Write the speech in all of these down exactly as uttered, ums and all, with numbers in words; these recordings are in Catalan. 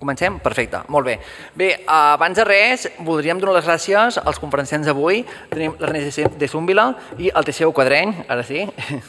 Comencem? Perfecte, molt bé. Bé, abans de res, voldríem donar les gràcies als conferenciants d'avui. Tenim l'Ernest de Zúmbila i el T C U Quadreny, ara sí.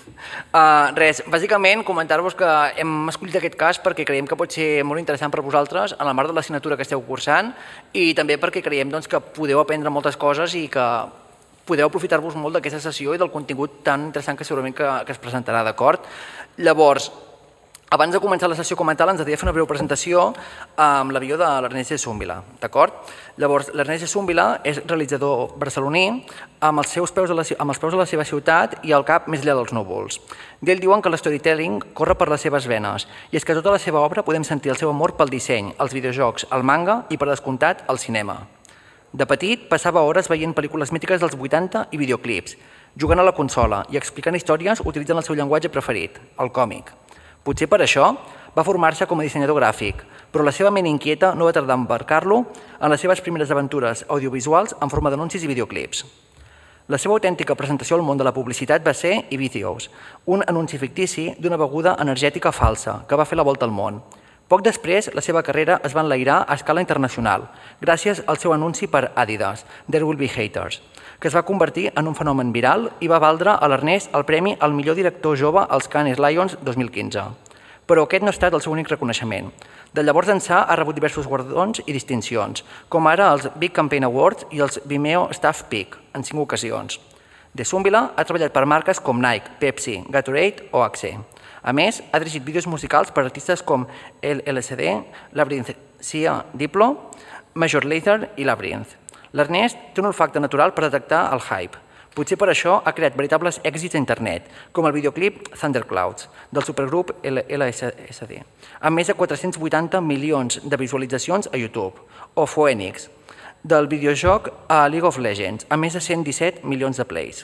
Uh, res, bàsicament comentar-vos que hem escollit aquest cas perquè creiem que pot ser molt interessant per vosaltres en el marc de l'assignatura que esteu cursant i també perquè creiem doncs, que podeu aprendre moltes coses i que podeu aprofitar-vos molt d'aquesta sessió i del contingut tan interessant que segurament que, que es presentarà, d'acord? Llavors, abans de començar la sessió comental, ens agradaria fer una breu presentació amb l'avió de l'Ernest de Zúmbila, d'acord? Llavors, l'Ernest de Zúmbila és realitzador barceloní amb els, seus peus a la, amb els peus a la seva ciutat i el cap més enllà dels núvols. D'ell diuen que l'storytelling corre per les seves venes i és que a tota la seva obra podem sentir el seu amor pel disseny, els videojocs, el manga i, per descomptat, el cinema. De petit, passava hores veient pel·lícules mítiques dels vuitanta i videoclips, jugant a la consola i explicant històries utilitzant el seu llenguatge preferit, el còmic. Potser per això va formar-se com a dissenyador gràfic, però la seva ment inquieta no va tardar a embarcar-lo en les seves primeres aventures audiovisuals en forma d'anuncis i videoclips. La seva autèntica presentació al món de la publicitat va ser Ibicios, un anunci fictici d'una beguda energètica falsa que va fer la volta al món. Poc després, la seva carrera es va enlairar a escala internacional, gràcies al seu anunci per Adidas, There Will Be Haters, que es va convertir en un fenomen viral i va valdre a l'Ernest el premi al millor director jove als Cannes Lions dos mil quinze. Però aquest no ha estat el seu únic reconeixement. De llavors ençà ha rebut diversos guardons i distincions, com ara els Big Campaign Awards i els Vimeo Staff Peak, en cinc ocasions. De Zúmbila ha treballat per marques com Nike, Pepsi, Gatorade o Axe. A més, ha dirigit vídeos musicals per artistes com el L S D, Labyrinth, Sia, Diplo, Major Lazer i Labyrinth. L'Ernest té un olfacte natural per detectar el hype. Potser per això ha creat veritables èxits a internet, com el videoclip Thunderclouds, del supergrup L S D, amb més de quatre-cents vuitanta milions de visualitzacions a YouTube, o Phoenix, del videojoc a League of Legends, amb més de cent disset milions de plays.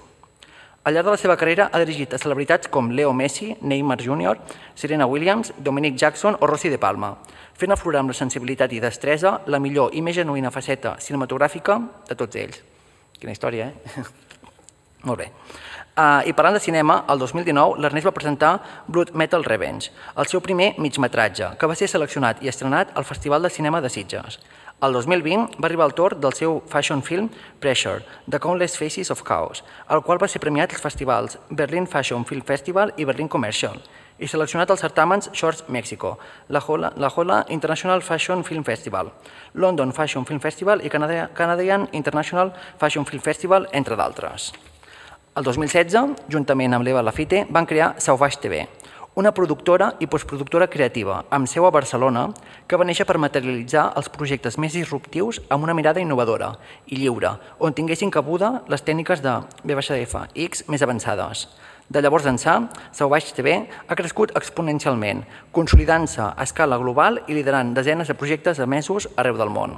Al llarg de la seva carrera ha dirigit a celebritats com Leo Messi, Neymar júnior, Serena Williams, Dominic Jackson o Rossi de Palma, fent aflorar amb la sensibilitat i destresa la millor i més genuïna faceta cinematogràfica de tots ells. Quina història, eh? Molt bé. Uh, I parlant de cinema, el dos mil dinou l'Ernest va presentar Blood Metal Revenge, el seu primer migmetratge, que va ser seleccionat i estrenat al Festival de Cinema de Sitges. El dos mil vint va arribar el torn del seu fashion film Pressure, The Countless Faces of Chaos, el qual va ser premiat als festivals Berlin Fashion Film Festival i Berlin Commercial, i seleccionat als certàmens Shorts Mexico, la Jola, la Jola International Fashion Film Festival, London Fashion Film Festival i Canada, Canadian International Fashion Film Festival, entre d'altres. El dos mil setze, juntament amb l'Eva Lafite, van crear Sauvage T V, una productora i postproductora creativa amb seu a Barcelona que va néixer per materialitzar els projectes més disruptius amb una mirada innovadora i lliure, on tinguessin cabuda les tècniques de V F X més avançades. De llavors ençà, Sauvage T V ha crescut exponencialment, consolidant-se a escala global i liderant desenes de projectes emesos arreu del món.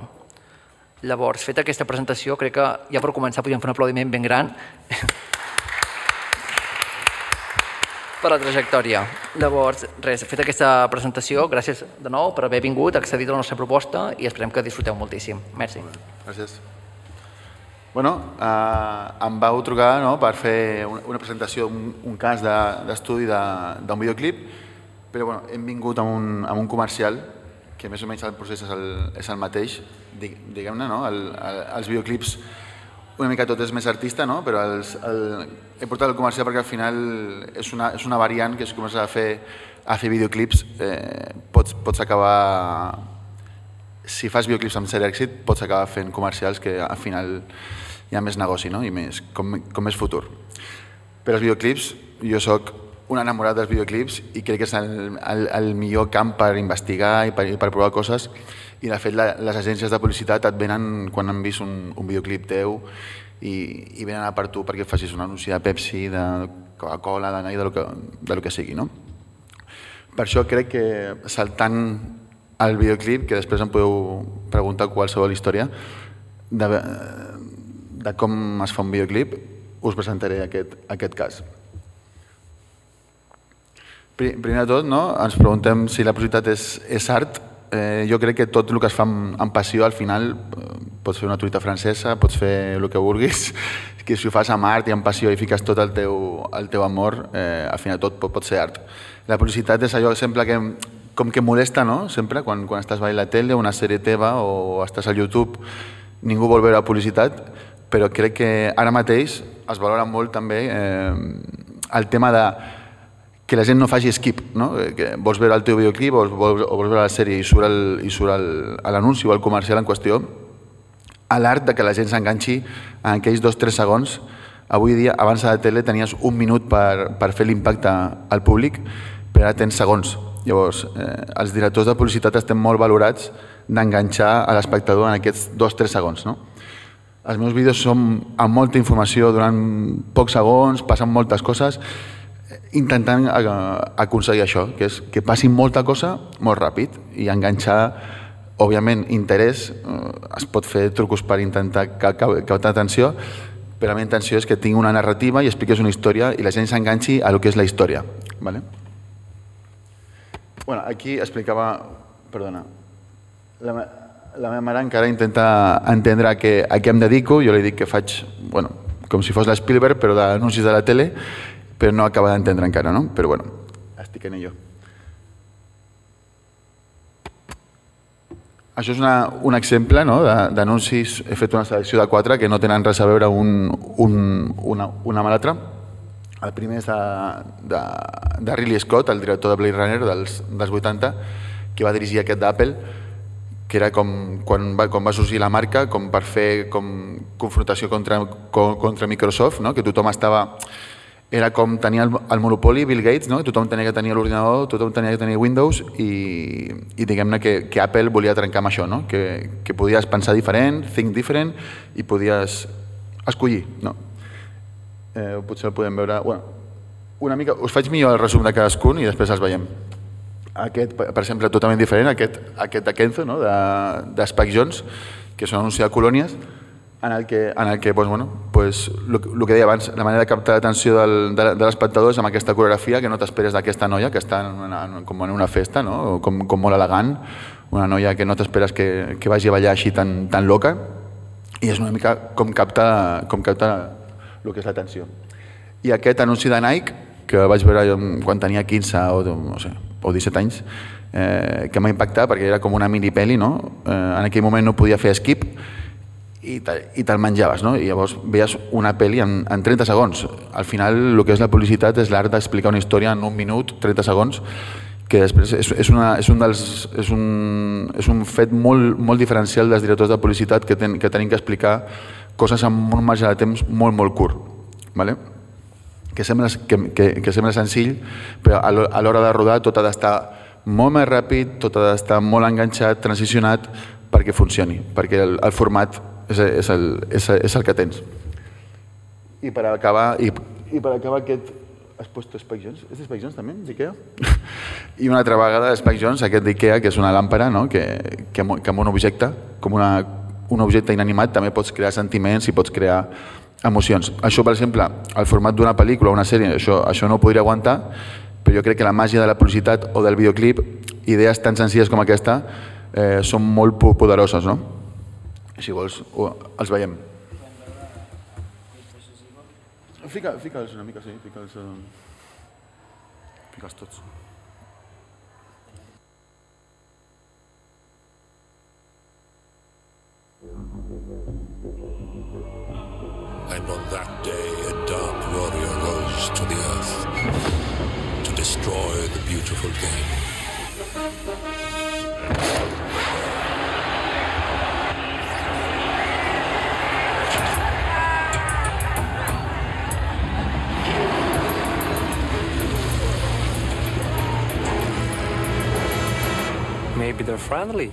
Llavors, feta aquesta presentació, crec que ja per començar podríem fer un aplaudiment ben gran per la trajectòria. Llavors, res, feta aquesta presentació, gràcies de nou per haver vingut, accedit a la nostra proposta i esperem que disfruteu moltíssim. Merci. Gràcies. Bueno, eh, em vau trucar no, per fer una, una presentació, un, un cas d'estudi de, d'un videoclip, però bueno, hem vingut amb un, amb un comercial que més o menys el procés és el, és el mateix, diguem-ne, no? el, el, els videoclips una mica tot és més artista, no? Però els, el, he portat el comercial perquè al final és una, és una variant que es comença a fer, a fer videoclips, eh, pots, pots acabar, si fas videoclips amb cert èxit, pots acabar fent comercials que al final hi ha més negoci, no? I més, com, com més futur. Per als videoclips, jo soc un enamorat dels videoclips i crec que és el, el, el millor camp per investigar i per, per provar coses. I de fet les agències de publicitat et venen quan han vist un, un videoclip teu i, i venen a per tu perquè facis un anunci de Pepsi, de Coca-Cola, de Nike, de lo que, de lo que sigui, no? Per això crec que saltant al videoclip, que després em podeu preguntar qualsevol història de, de com es fa un videoclip, us presentaré aquest, aquest cas. Primer de tot, no? Ens preguntem si la publicitat és, és art. Eh, jo crec que tot el que es fa amb, amb passió al final eh, pots fer una truita francesa, pots fer el que vulguis, que si ho fas amb art i amb passió i fiques tot el teu, el teu amor, eh, al final tot pot, pot ser art. La publicitat és allò sempre que, com que molesta, no?, sempre, quan, quan estàs veient la tele, una sèrie teva o estàs al YouTube, ningú vol veure la publicitat, però crec que ara mateix es valora molt també eh, el tema de que la gent no faci skip, no? Que vols veure el teu videoclip o vols, o vols veure la sèrie i surt, el, i surt el, l'anunci o el comercial en qüestió, a l'art de que la gent s'enganxi en aquells dos o tres segons. Avui dia, abans a la tele, tenies un minut per, per fer l'impacte al públic, però ara tens segons. Llavors, eh, els directors de publicitat estem molt valorats d'enganxar a l'espectador en aquests dos o tres segons, no? Els meus vídeos són amb molta informació durant pocs segons, passen moltes coses, intentant aconseguir això, que és que passi molta cosa molt ràpid i enganxar, òbviament, interès. Es pot fer trucos per intentar captar atenció, però la meva intenció és que tingui una narrativa i expliqués una història i la gent s'enganxi a lo que és la història. Vale? Bueno, aquí explicava... Perdona. La, la meva mare encara intenta entendre a què, a què em dedico. Jo li dic que faig, bueno, com si fos la Spielberg, però d'anuncis de la tele, però no acaba d'entendre encara, no? Però bueno, estic en ello. Això és una, un exemple, no?, d'anuncis. He fet una selecció de quatre que no tenen res a veure un, un, una, una amb l'altra. El primer és de, de, de Ridley Scott, el director de Blade Runner dels, dels vuitanta, que va dirigir aquest d'Apple, que era com quan va, quan va sorgir la marca, com per fer com confrontació contra, contra Microsoft, no?, que tothom estava... Era com tenia el, el monopoli Bill Gates, no?, tothom tenia que tenir l'ordinador, tothom tenia que tenir Windows i, i diguem-ne que, que Apple volia trencar amb això, no?, que, que podies pensar diferent, think different i podies escollir, no? Eh, potser el podem veure... Bueno, una mica, us faig millor el resum de cadascun i després els veiem. Aquest, per exemple, totalment diferent, aquest, aquest de Kenzo, no?, de, de Spike Jonze, que és un anunci de colònies, en el que, en el que doncs, bueno, pues, el, el que deia abans, la manera de captar l'atenció del, de, de l'espectador és amb aquesta coreografia que no t'esperes d'aquesta noia que està en una, com en una festa, no?, com, com molt elegant, una noia que no t'esperes que, que vagi a ballar així tan, tan loca, i és una mica com capta, com capta el que és l'atenció. I aquest anunci de Nike, que vaig veure quan tenia quinze o, no sé, o disset anys, eh, que m'ha impactat perquè era com una mini-peli, no? Eh, en aquell moment no podia fer skip, i te'l menjaves, no? I llavors veies una pel·li en, en trenta segons. Al final, el que és la publicitat és l'art d'explicar una història en un minut, trenta segons, que després és, és, una, és, un, dels, és, un, és un fet molt, molt diferencial dels directors de publicitat que, ten, que tenim que explicar coses amb un marge de temps molt, molt curt. Vale? Que, sembla, que, que, que sembla senzill, però a l'hora de rodar tot ha d'estar molt més ràpid, tot ha d'estar molt enganxat, transicionat, perquè funcioni, perquè el, el format és, és, el, és, és el que tens. I per acabar, i, i per acabar aquest... Has puesto Spike Jonze? És de Spike Jonze també, d'Ikea? I una altra vegada Spike Jonze, aquest d'Ikea, que és una làmpara, no? que, que, que amb un objecte, com una, un objecte inanimat, també pots crear sentiments i pots crear emocions. Això, per exemple, el format d'una pel·lícula o una sèrie, això, això no ho podria aguantar, però jo crec que la màgia de la publicitat o del videoclip, idees tan senzilles com aquesta, eh, són molt poderoses, no? Si vols, els veiem. Fica, fica'ls una mica, sí, fica'ls, fica'ls tots. And on that day a dark warrior rose to the earth to destroy the beautiful game. Maybe they're friendly.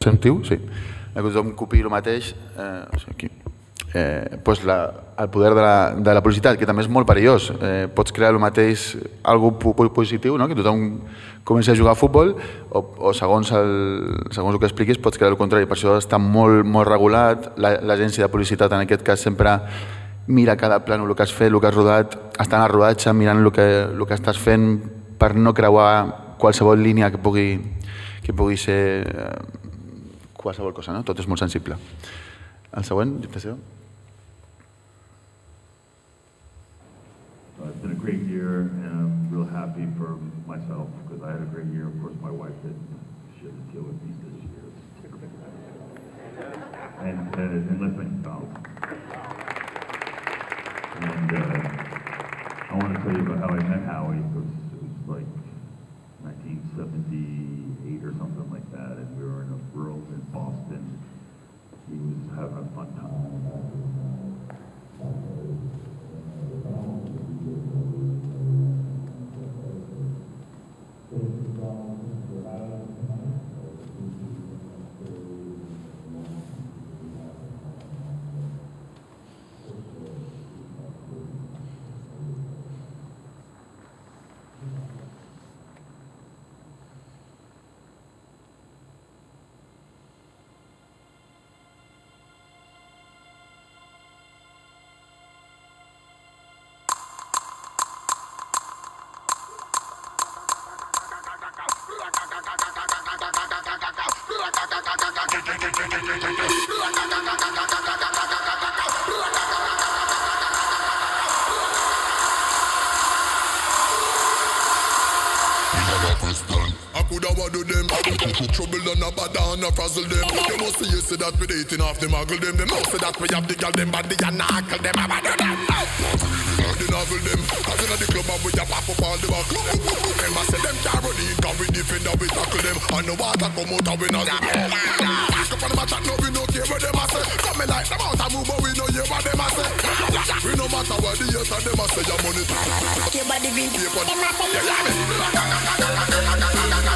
sentiu? Sí. Que tothom copiï el mateix, eh, o sigui, aquí. Eh, pues la, el poder de la, de la publicitat, que també és molt perillós. Eh, pots crear el mateix, algo positiu, no? Que tothom comenci a jugar a futbol, o, o segons, el, segons el que expliquis pots crear el contrari. Per això està molt, molt regulat. L'agència de publicitat en aquest cas sempre mira cada plànol, el que has fet, el que has rodat, estan al rodatge mirant el que, el que estàs fent per no creuar qualsevol línia que pugui, que pugui ser eh, qualsevol cosa, no? Tot és molt sensible. El següent, Josep. It's been a great year, and I'm real happy for myself because I had a great year. Of course, my wife didn't. She had to deal with me this year. And, uh, and listen, um, and uh, I want to tell you about how I met Howie. It was, it was like nineteen seventy-eight or something like that, and we were in a room in Boston. He was having a fun time. Frazzle them. You must see you see that we dating off them, muggle them. They know say that we have the girl them body and knuckle them. Abandon them. The novel them. Cause in the club and we a pop up all the back. Them a say them can't run in, cause we defend and we tackle them. And no water come out and we not the ball. Ask up on them a chat, no we no care what them a say. Come in like them out and move but we no hear what them a say. We no matter what the years and them a say your money talk. Your body beat, them a say you love it.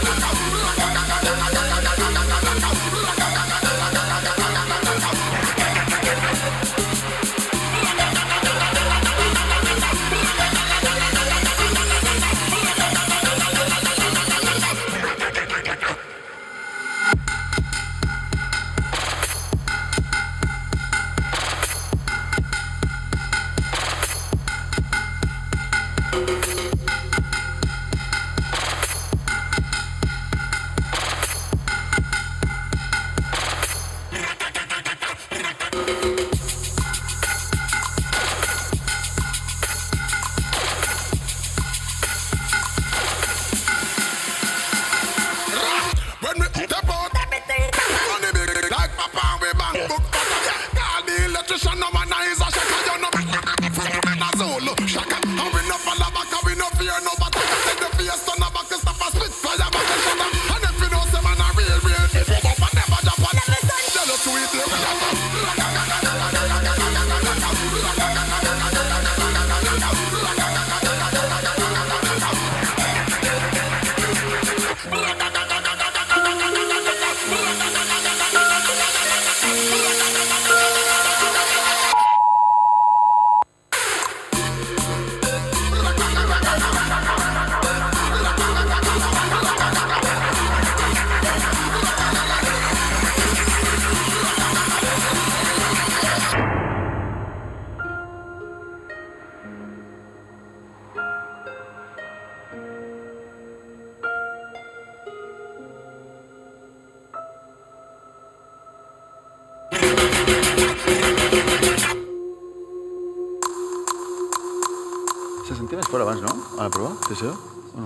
Se sentia més fort abans, no? A la prova? Sí, sí? O no?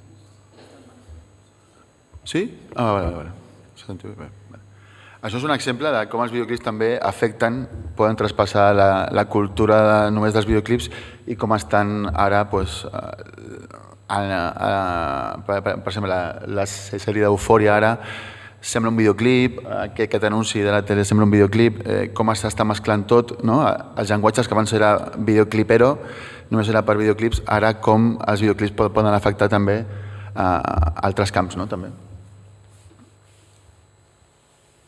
Sí? Ah, vale, vale. Se sentia bé. Vale. Això és un exemple de com els videoclips també afecten, poden traspassar la, la cultura de, només dels videoclips i com estan ara, pues, a, a, a, per, per exemple, la, la sèrie d'Eufòria ara sembla un videoclip, aquest, aquest anunci de la tele sembla un videoclip, eh, com s'està mesclant tot, no? Els llenguatges que abans era videoclipero, només era per videoclips, ara com els videoclips poden afectar també a altres camps, no? També.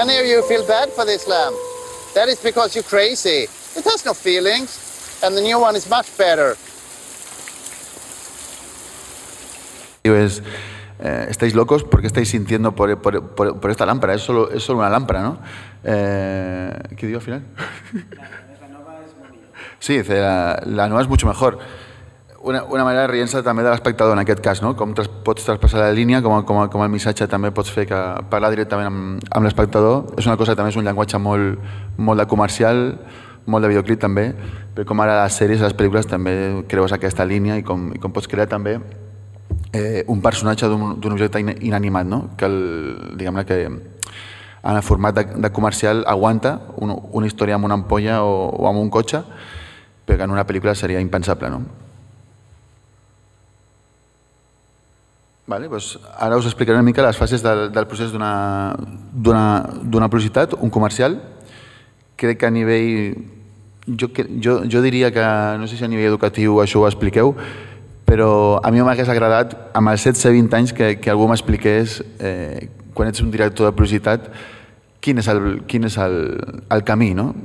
any of you feel bad for this lamp, that is because you're crazy. It has no feelings, and the new one is much better. Es, eh, estáis locos porque estáis sintiendo por, por, por, por esta lámpara, es solo, es solo una lámpara, ¿no? Eh, ¿Qué digo al final? La nova és molt millor. Sí, la, la nova és mucho mejor. Una, una manera de rient-se també de l'espectador en aquest cas, no? Com tras, pots traspassar la línia, com, com, com el missatge també pots fer que parlar directament amb, amb l'espectador. És una cosa que també és un llenguatge molt, molt de comercial, molt de videoclip també, però com ara a les sèries, a les pel·lícules també creues aquesta línia i com, i com pots crear també eh, un personatge d'un objecte inanimat, no? Que, el, diguem-ne que en el format de, de comercial aguanta un, una història amb una ampolla o, o amb un cotxe, però que en una pel·lícula seria impensable, no? Vale, doncs ara us explicaré una mica les fases del, del procés d'una publicitat, un comercial. Crec que a nivell... Jo, jo, jo diria que, no sé si a nivell educatiu això ho expliqueu, però a mi m'hagués agradat, amb els setze vint anys, que, que algú m'expliqués, eh, quan ets un director de publicitat, quin és el, quin és el, el camí, no?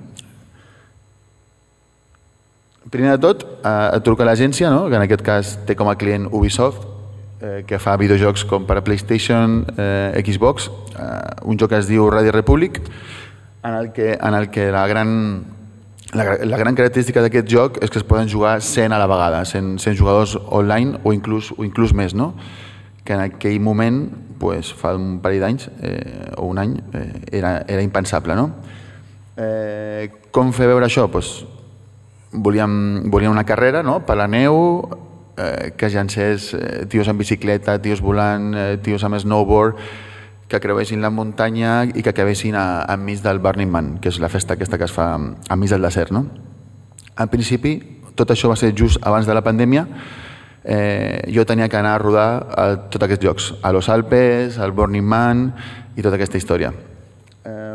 Primer de tot, eh, et truca l'agència, no? Que en aquest cas té com a client Ubisoft, eh, que fa videojocs com per a PlayStation, eh, Xbox, eh, un joc que es diu Radio Republic, en el que, en el que la gran... La, la gran característica d'aquest joc és que es poden jugar cent a la vegada, cent, cent jugadors online o inclús, o inclús més, no? Que en aquell moment, pues, fa un parell d'anys eh, o un any, eh, era, era impensable, no? Eh, com fer veure això? Pues, volíem, volíem una carrera, no? Per la neu, eh, que llancés eh, tios en bicicleta, tios volant, eh, tios amb snowboard, que creuessin la muntanya i que acabessin a, enmig del Burning Man, que és la festa aquesta que es fa enmig del desert, no? En principi, tot això va ser just abans de la pandèmia. Eh, jo tenia que anar a rodar a tots aquests llocs, a Los Alpes, al Burning Man i tota aquesta història. Eh,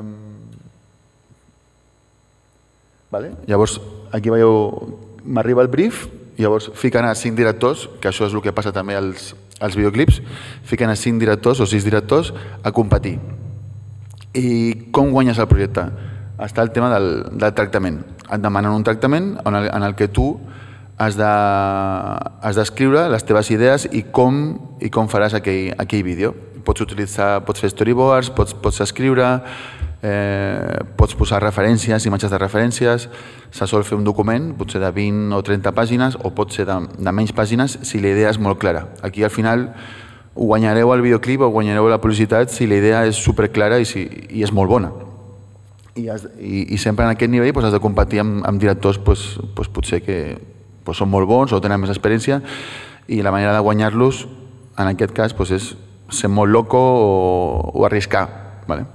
vale? Llavors, aquí veieu, m'arriba el brief, llavors fiquen a cinc directors, que això és el que passa també als, als videoclips, fiquen a cinc directors o sis directors a competir. I com guanyes el projecte? Està el tema del, del tractament. Et demanen un tractament en el, en el que tu has de, has d'escriure les teves idees i com, i com faràs aquell, aquell vídeo. Pots utilitzar, pots fer storyboards, pots, pots escriure, eh, pots posar referències, imatges de referències. Se sol fer un document, potser de vint o trenta pàgines, o pot ser de, de menys pàgines si la idea és molt clara. Aquí al final ho guanyareu al videoclip o guanyareu la publicitat si la idea és superclara i, si, i és molt bona. I, has, i, i sempre en aquest nivell pues, has de competir amb, amb directors pues, pues, potser que pues, són molt bons o tenen més experiència, i la manera de guanyar-los en aquest cas pues, és ser molt loco o, o arriscar. Vale?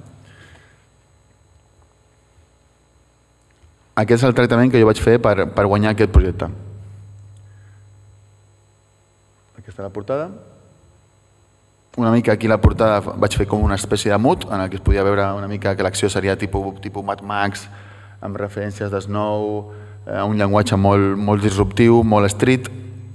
Aquest és el tractament que jo vaig fer per, per guanyar aquest projecte. Aquesta és la portada. Una mica aquí la portada vaig fer com una espècie de mut, en el que es podia veure una mica que l'acció seria tipus, tipus Mad Max, amb referències de Snow, eh, un llenguatge molt, molt disruptiu, molt street.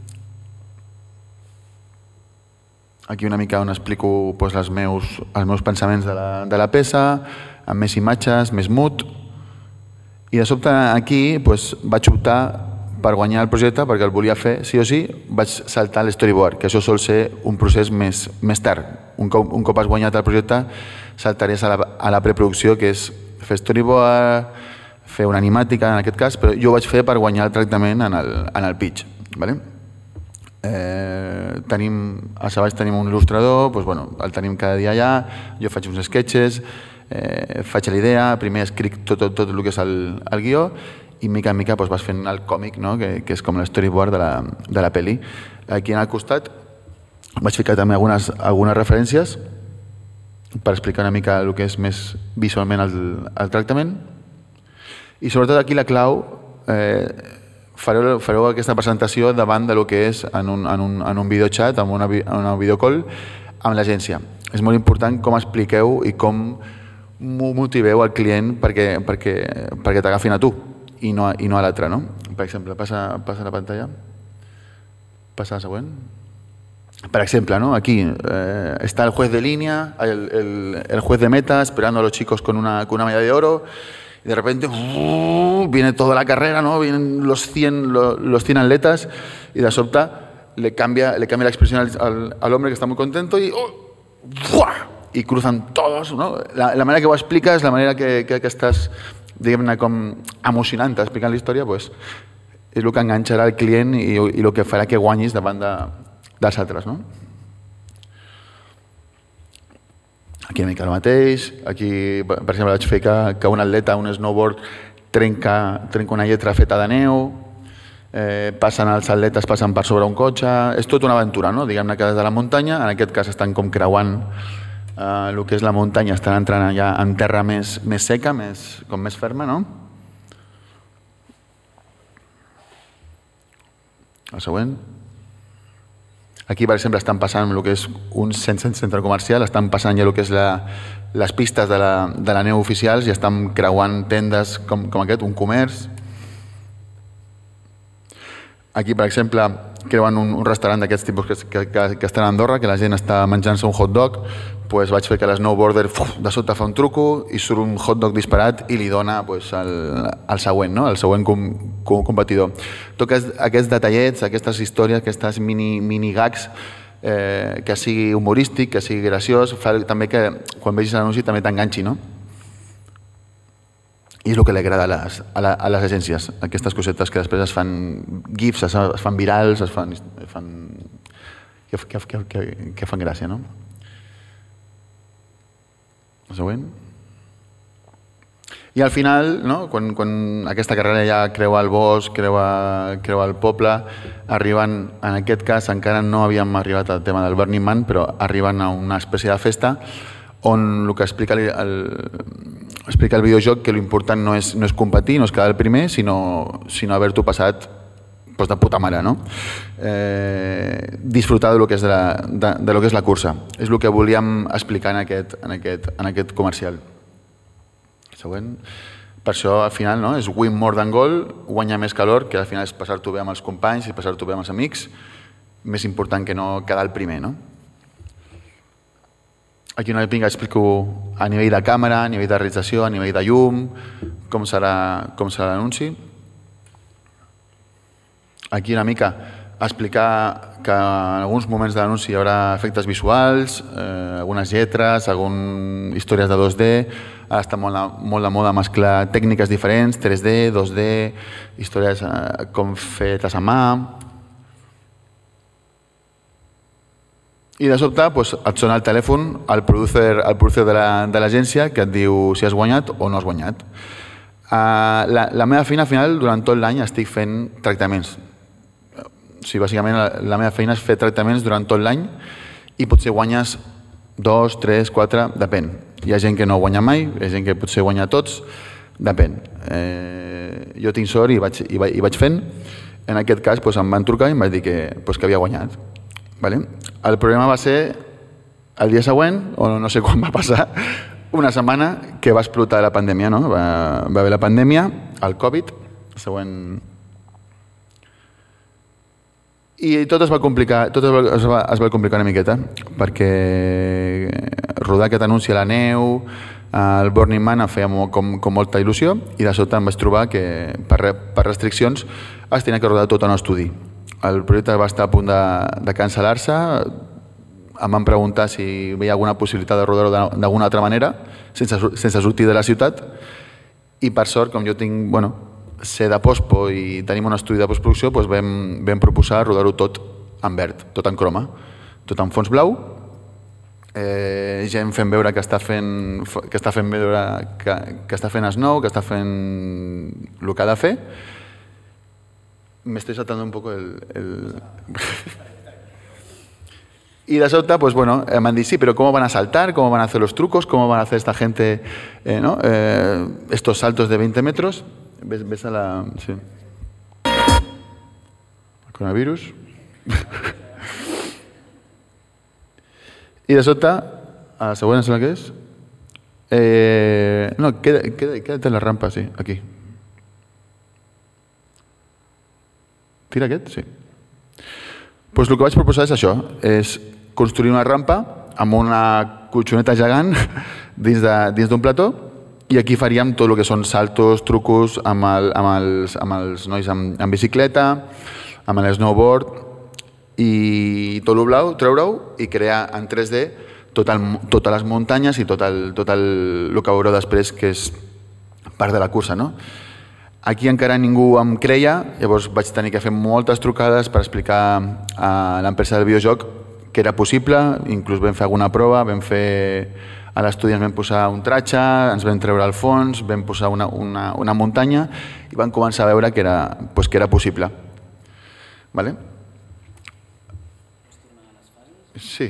Aquí una mica on explico pues, les meus, els meus pensaments de la, de la peça, amb més imatges, més mut. I de sobte aquí pues, vaig optar per guanyar el projecte perquè el volia fer, sí o sí, vaig saltar l'storyboard, que això sol ser un procés més, més tard. Un cop, un cop has guanyat el projecte, saltaries a la, a la preproducció, que és fer storyboard, fer una animàtica en aquest cas, però jo ho vaig fer per guanyar el tractament en el, en el pitch. Vale? Eh, tenim, a Sabaix tenim un il·lustrador, doncs, bueno, el tenim cada dia allà, jo faig uns sketches, eh, faig la idea, primer escric tot, tot, tot el que és el, el guió, i mica en mica doncs, vas fent el còmic, no? que, que és com l'storyboard de la, de la pel·li. Aquí al costat vaig ficar també algunes, algunes referències per explicar una mica el que és més visualment el, el tractament. I sobretot aquí la clau, eh, fareu, fareu aquesta presentació davant de lo que és en un, en un, en un videochat, en una, en una videocall amb l'agència. És molt important com expliqueu i com motiveu al client perquè, perquè, perquè t'agafin a tu i no, i no a l'altre, no? Per exemple, passa, passa la pantalla. Passa la següent. por ejemplo, ¿no? Aquí eh, está el juez de línea, el, el, el juez de meta esperando a los chicos con una, con una medalla de oro y de repente uh, viene toda la carrera, ¿no? Vienen los cien, los, los cien atletas y de sobte le cambia, le cambia la expresión al, al, al hombre que está muy contento y, oh, ¡buah! Y cruzan todos, ¿no? La, la manera que ho expliques, la manera que, que, que estàs, diguem-ne, com emocionant explicant la història, pues, és el que enganxarà el client i, i el que farà que guanyis davant de, dels altres, no? Aquí una mica el mateix, aquí, per exemple, vaig fer que, que un atleta, un snowboard, trenca, trenca una lletra feta de neu, eh, passen els atletes, passen per sobre un cotxe, és tota una aventura, no? Diguem-ne que des de la muntanya, en aquest cas estan com creuant eh, el que és la muntanya, estan entrant allà en terra més, més seca, més, com més ferma, no? El següent. Aquí, per exemple, estan passant el que és un centre comercial, estan passant ja el que és la, les pistes de la, de la neu oficials i estan creuant tendes com, com aquest, un comerç. Aquí, per exemple, creuen un, un restaurant d'aquests tipus que, que, que, que estan a Andorra, que la gent està menjant-se un hot dog, pues vaig fer que l'snowboarder de sota fa un truco i surt un hot dog disparat i li dona pues, el, el següent, no? El següent com, com competidor. Tot aquests, aquests detallets, aquestes històries, aquestes mini, mini gags, eh, que sigui humorístic, que sigui graciós, fa també que quan vegis l'anunci també t'enganxi, no? I és el que li agrada a les, a, la, a les agències, aquestes cosetes que després es fan gifs, es, es fan virals, es fan, es fan que, que, que, que, que fan gràcia, no? El següent. I al final, no? quan, quan aquesta carrera ja creua el bosc, creua, creua el poble, arriben, en aquest cas encara no havíem arribat al tema del Burning Man, però arriben a una espècie de festa on el que explica el, el, explica el videojoc que l'important no és, no és competir, no és quedar el primer, sinó, sinó haver-t'ho passat pues, de puta mare, no? Eh, disfrutar de lo que és, de la, de, de lo que és la cursa. És el que volíem explicar en aquest, en aquest, en aquest comercial. Següent. Per això, al final, no? És win more than goal, guanyar més calor, que al final és passar-t'ho bé amb els companys i passar-t'ho bé amb els amics, més important que no quedar el primer, no? Aquí una mica explico a nivell de càmera, a nivell de realització, a nivell de llum, com serà, com serà l'anunci. Aquí una mica explicar que en alguns moments de l'anunci hi haurà efectes visuals, eh, algunes lletres, algunes històries de dos D, ara està molt, molt de moda mesclar tècniques diferents, tres D, dos D, històries eh, com fetes a mà. I de sobte doncs, et sona el telèfon al producer, al producer de l'agència que et diu si has guanyat o no has guanyat. Uh, la, la meva feina, al final, durant tot l'any estic fent tractaments. O sigui, bàsicament, la, la meva feina és fer tractaments durant tot l'any i potser guanyes dos, tres, quatre, depèn. Hi ha gent que no guanya mai, hi ha gent que potser guanya tots, depèn. Eh, jo tinc sort i vaig, i, vaig, i vaig fent. En aquest cas doncs, em van trucar i em vaig dir que, doncs, que havia guanyat. Vale? El problema va ser el dia següent, o no sé quan va passar, una setmana que va explotar la pandèmia, no? Va, va haver la pandèmia, el Covid, següent... I tot es va complicar, tot es va, es va, es va complicar una miqueta, perquè rodar aquest anunci a la neu, el Burning Man em feia com, com molta il·lusió i de sota em vaig trobar que per, per restriccions es tenia que rodar tot en estudi. El projecte va estar a punt de, de cancel·lar-se, em van preguntar si hi havia alguna possibilitat de rodar-ho d'alguna altra manera, sense, sense sortir de la ciutat, i per sort, com jo tinc, bueno, ser de postpo i tenim un estudi de postproducció, doncs vam, vam proposar rodar-ho tot en verd, tot en croma, tot en fons blau, eh, gent fent veure que està fent, que està fent veure que, que està fent snow, que està fent el que ha de fer. Me estoy saltando un poco el... el... Y de sobte, pues bueno, me han dicho, sí, pero ¿cómo van a saltar? ¿Cómo van a hacer los trucos? ¿Cómo van a hacer esta gente eh, ¿no? eh, estos saltos de veinte metros? ¿Ves, ves a la...? Sí. El coronavirus. Y de sobte, a la següent, ¿sabes què és? Eh, no, queda, queda, quédate en la rampa, sí, aquí. Tira aquest? Sí. Doncs el que vaig proposar és això, és construir una rampa amb una colxoneta gegant dins d'un plató i aquí faríem tot el que són saltos, trucos amb, el, amb, els, amb els nois amb, amb bicicleta, amb l'snowboard i tot el blau, treure-ho i crear en tres D tot el, totes les muntanyes i tot, el, tot el, el que veureu després que és part de la cursa, no? Aquí encara ningú em creia, llavors vaig tenir que fer moltes trucades per explicar a l'empresa del videojoc que era possible, inclús vam fer alguna prova, vam fer a l'estudi ens vam posar un tratge, ens vam treure al fons, vam posar una, una, una muntanya i vam començar a veure que era, pues, que era possible. Vale? Sí.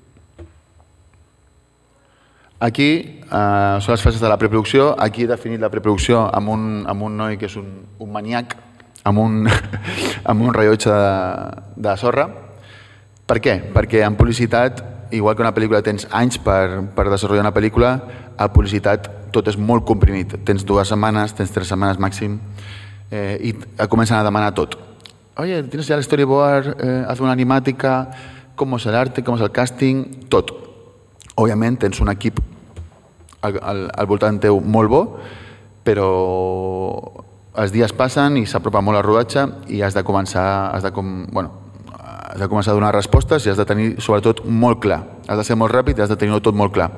Aquí eh, són les fases de la preproducció. Aquí he definit la preproducció amb un, amb un noi que és un, un maniac, amb un, amb un rellotge de, de sorra. Per què? Perquè en publicitat, igual que una pel·lícula tens anys per, per desenvolupar una pel·lícula, a publicitat tot és molt comprimit. Tens dues setmanes, tens tres setmanes màxim eh, i comencen a demanar tot. Oye, tienes ya el storyboard, eh, haz una animàtica, com és l'arte, com és el càsting, tot. Òbviament tens un equip al, al, al voltant teu molt bo, però els dies passen i s'apropa molt el rodatge i has de començar, has de, com, bueno, has de començar a donar respostes i has de tenir sobretot molt clar. Has de ser molt ràpid i has de tenir-ho tot molt clar.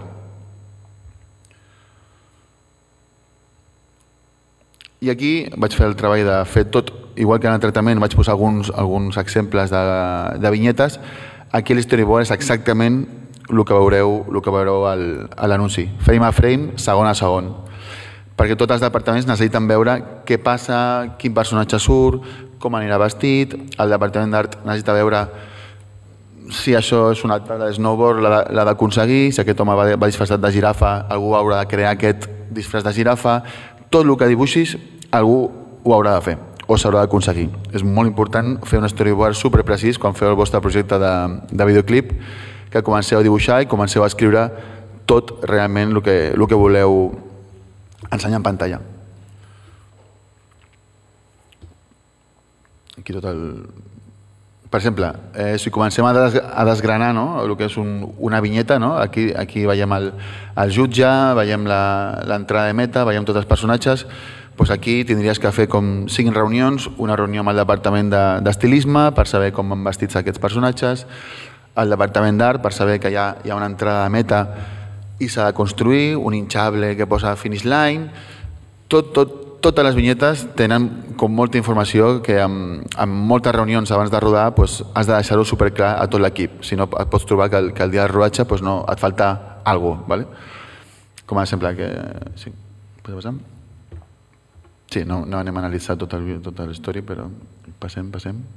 I aquí vaig fer el treball de fer tot, igual que en el tractament vaig posar alguns, alguns exemples de, de vinyetes, aquí l'storyboard és exactament el que veureu, el que veureu al, a l'anunci. Frame a frame, segon a segon. Perquè tots els departaments necessiten veure què passa, quin personatge surt, com anirà vestit. El departament d'art necessita veure si això és una altra de snowboard, l'ha d'aconseguir, si aquest home va, va disfressat de girafa, algú haurà de crear aquest disfress de girafa. Tot el que dibuixis, algú ho haurà de fer o s'haurà d'aconseguir. És molt important fer un storyboard superprecís quan feu el vostre projecte de, de videoclip, que comenceu a dibuixar i comenceu a escriure tot realment el que, el que voleu ensenyar en pantalla. Aquí tot el... Per exemple, eh, si comencem a, des, a desgranar, no? El que és un, una vinyeta, no? aquí, aquí veiem el, el jutge, veiem l'entrada de meta, veiem tots els personatges, doncs aquí tindries que fer com cinc reunions, una reunió amb el departament d'estilisme per saber com van vestits aquests personatges, el departament d'art per saber que hi ha, hi ha una entrada de meta i s'ha de construir, un hinchable que posa finish line, tot, tot, totes les vinyetes tenen com molta informació que amb, amb moltes reunions abans de rodar doncs, has de deixar-ho superclar a tot l'equip, si no et pots trobar que el, que el dia del rodatge doncs, no, et falta alguna cosa, ¿vale? Com a exemple que... Sí, podeu passar? Sí, no, no anem a analitzar tota la història, però passem, passem.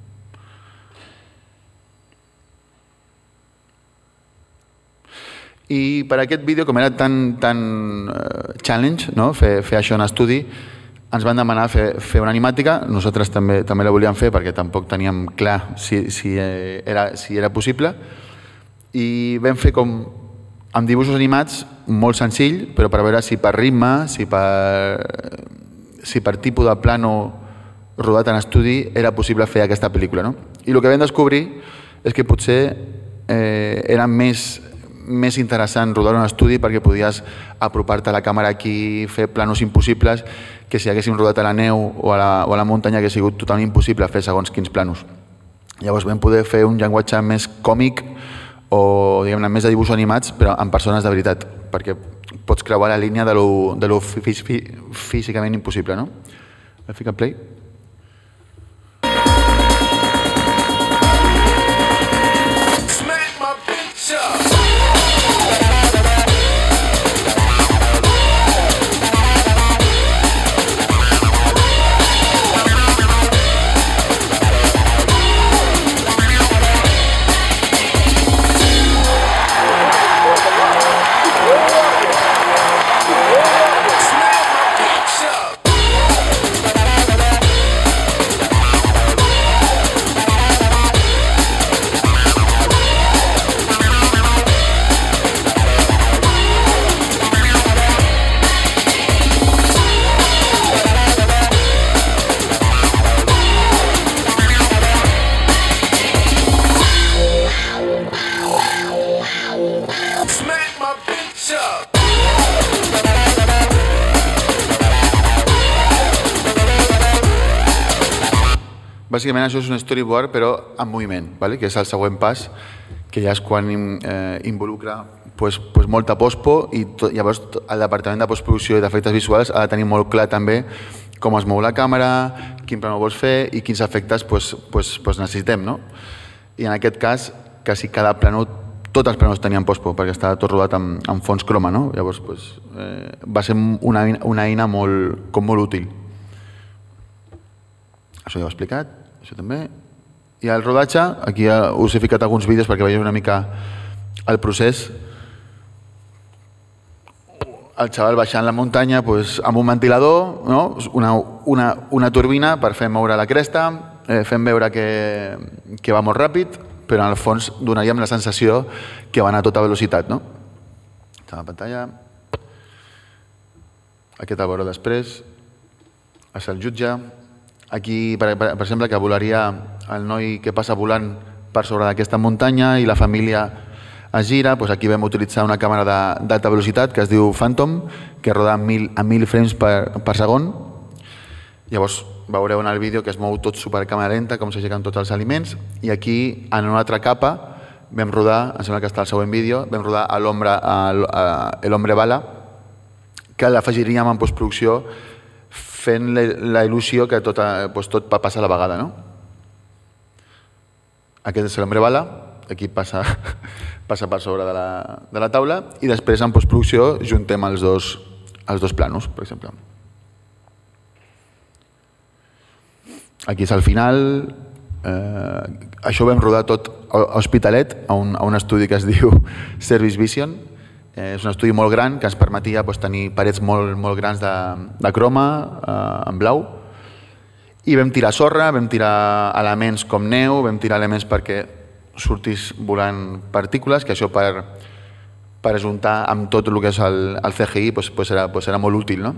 I per aquest vídeo, com era tan, tan uh, challenge, no? fer, fer això en estudi, ens van demanar fer, fer una animàtica. Nosaltres també, també la volíem fer perquè tampoc teníem clar si, si, era, si era possible. I vam fer com amb dibuixos animats, molt senzill, però per veure si per ritme, si per, si per tipus de plano rodat en estudi era possible fer aquesta pel·lícula. No? I el que vam descobrir és que potser eh, era més... més interessant rodar un estudi perquè podies apropar-te a la càmera aquí, fer planos impossibles, que si haguéssim rodat a la neu o a la, o a la muntanya hagués sigut totalment impossible fer segons quins planos. Llavors vam poder fer un llenguatge més còmic o diguem-ne més de dibuixos animats, però amb persones de veritat, perquè pots creuar la línia de lo, de lo fí fí físicament impossible. No? Fica play. Bàsicament això és un storyboard però en moviment, vale? Que és el següent pas, que ja és quan eh, involucra pues, pues molta postpo i tot, llavors el departament de postproducció i d'efectes visuals ha de tenir molt clar també com es mou la càmera, quin plano vols fer i quins efectes pues, pues, pues necessitem. No? I en aquest cas, quasi cada plano, tots els planos tenien postpo perquè estava tot rodat amb, amb fons croma. No? Llavors pues, eh, va ser una, una eina molt, com molt útil. Això ja ho he explicat, això també. I el rodatge, aquí ja us he ficat alguns vídeos perquè veieu una mica el procés. El xaval baixant la muntanya pues, amb un ventilador, no? una, una, una turbina per fer moure la cresta, eh, fent veure que, que va molt ràpid, però en el fons donaríem la sensació que va anar a tota velocitat. No? Està a la pantalla. Aquest el veureu després. És el jutge. Aquí, per, per, per exemple, que volaria el noi que passa volant per sobre d'aquesta muntanya i la família es gira, doncs aquí vam utilitzar una càmera d'alta velocitat que es diu Phantom, que roda a mil, a mil frames per, per segon. Llavors veureu en el vídeo que es mou tot super càmera lenta, com s'aixequen tots els aliments, i aquí, en una altra capa, vam rodar, em sembla que està al següent vídeo, vam rodar l'Hombre Bala, que l'afegiríem en postproducció fent la il·lusió que tot, doncs, tot va passar a la vegada. No? Aquest és l'Hombre Bala, aquí passa, passa per sobre de la, de la taula i després en postproducció juntem els dos, els dos planos, per exemple. Aquí és el final. Eh, això ho vam rodar tot a Hospitalet, a un, a un estudi que es diu Service Vision. Eh, és un estudi molt gran que ens permetia doncs, tenir parets molt, molt grans de, de croma eh, en blau. I vam tirar sorra, vam tirar elements com neu, vam tirar elements perquè sortís volant partícules, que això per, per ajuntar amb tot el que és el, el C G I doncs, doncs era, doncs era molt útil. No?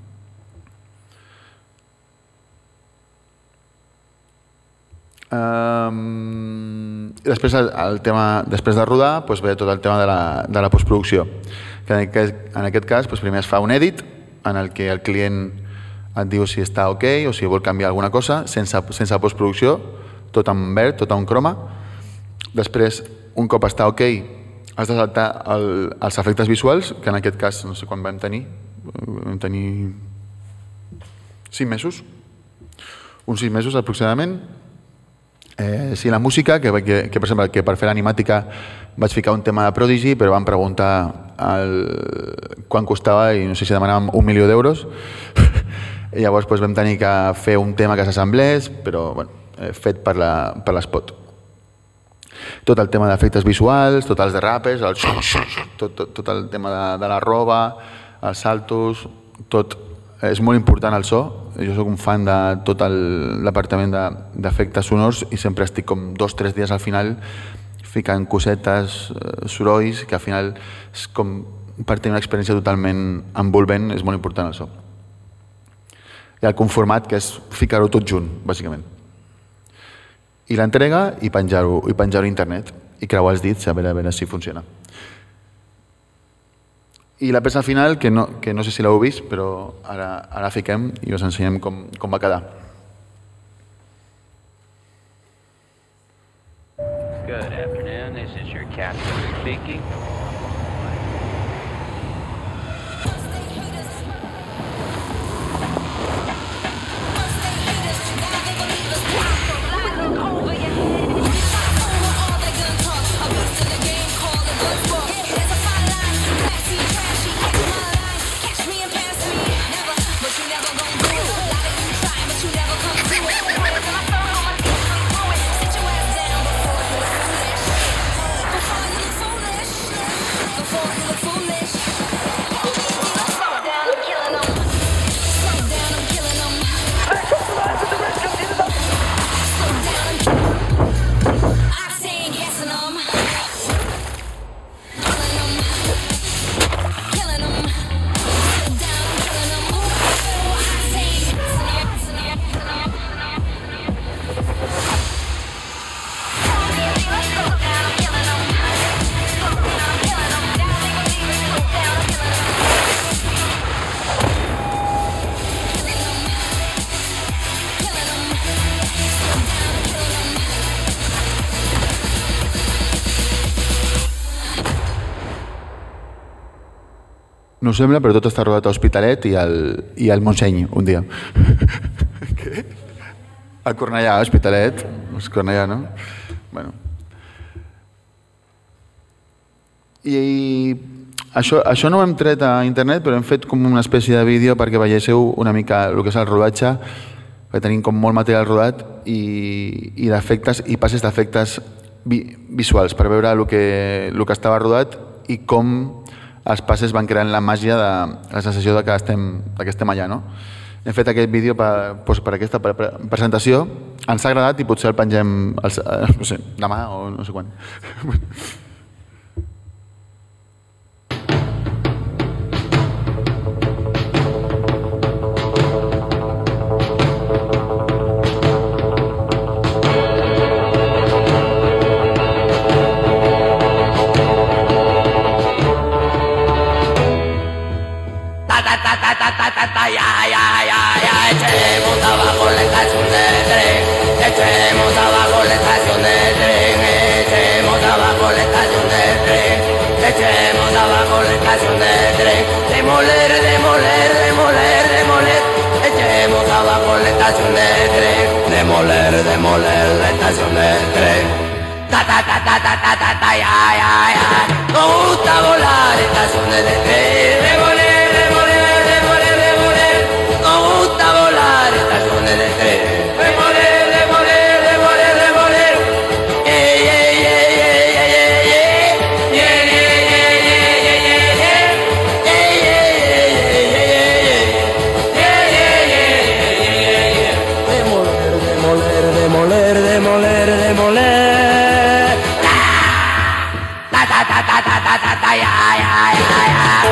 Um, després, el, el tema, després de rodar doncs ve tot el tema de la, de la postproducció, que en aquest, en aquest cas doncs primer es fa un edit en el que el client et diu si està ok o si vol canviar alguna cosa sense, sense postproducció, tot en verd, tot en croma. Després, un cop està ok, has de saltar el, els efectes visuals, que en aquest cas no sé quan vam tenir, vam tenir cinc mesos, uns sis mesos aproximadament. Eh, sí, la música, que, que, que per exemple que per fer l'animàtica vaig ficar un tema de Prodigy, però van preguntar el, quan costava i no sé si demanàvem un milió d'euros. I llavors doncs, vam tenir que fer un tema que s'assemblés, però bueno, eh, fet per l'espot. Tot el tema d'efectes visuals, tot els derrapes, el tot, tot, tot el tema de, de la roba, els saltos, tot. És molt important el so. Jo soc un fan de tot el departament d'efectes sonors i sempre estic com dos o tres dies al final ficant cosetes, sorolls, que al final és com per tenir una experiència totalment envolvent, és molt important el so. I el conformat, que és ficar-ho tot junt, bàsicament. I l'entrega i penjar-ho i penjar-ho a internet i creuar els dits a veure, a veure si funciona. I la peça final, que no, que no sé si l'heu vist, però ara, ara fiquem i us ensenyem com, com va quedar. Good afternoon, this is your captain speaking. no ho sembla, però tot està rodat a Hospitalet i al, i al Montseny un dia. Què? A Cornellà, Hospitalet. És Cornellà, no? Bueno. I, i això, això no ho hem tret a internet, però hem fet com una espècie de vídeo perquè veiéssiu una mica el que és el rodatge, perquè tenim com molt material rodat i, i d'efectes i passes d'efectes vi, visuals per veure el que, el que estava rodat i com els passes van creant la màgia de la sensació de que estem, de que estem allà, no? Hem fet aquest vídeo per, doncs per aquesta presentació, ens ha agradat i potser el pengem els, no sé, demà o no sé quan. Echemos abajo la estación de tren, echemos abajo la estación de tren, echemos abajo la estación de tren, echemos abajo la estación de tren, demoler, demoler, demoler, demoler, echemos abajo la estación de tren, demoler, demoler la estación de tren. Ta ta ta ta ta ta ta ta ya ya ya, nos gusta volar estaciones de tren, demoler, demoler, demoler, demoler, nos gusta volar estaciones de tren, demoler, demoler, demoler, demoler, yeah yeah yeah yeah yeah yeah yeah yeah yeah yeah yeah yeah, demoler, demoler, demoler, demoler, demoler. Ay, ay, ay, ay, ay.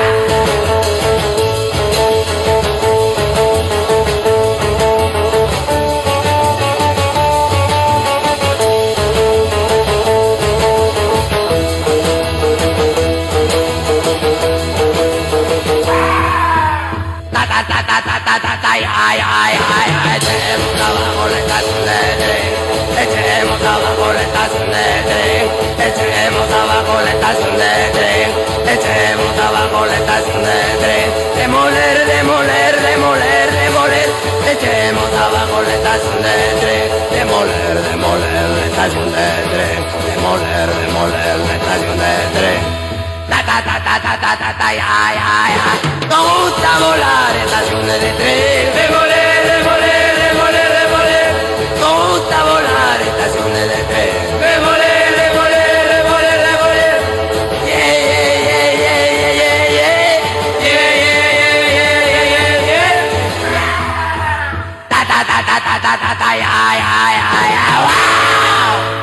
Ta ta ta ta ta ta ta ta ay, ay, ay, ay. Echemos abajo la estación de tren, echemos abajo la estación de tren, echemos abajo la estación de tren, echemos abajo la estación de tren, demoler, demoler, demoler, demoler, echemos abajo la estación de tren, demoler, demoler la estación de tren, demoler, demoler la estación de tren. Ta ta ta ta ta ta ta ta ya ya ya. Nos gusta volar estaciones de tren, demoler, demoler, demoler, demoler. Nos gusta volar estaciones de tren, demoler, demoler, demoler, demoler. Yeah yeah yeah yeah yeah yeah yeah yeah yeah yeah yeah yeah. Ta ta ta ta ta ta ta ta ya ya ya ya. Wow.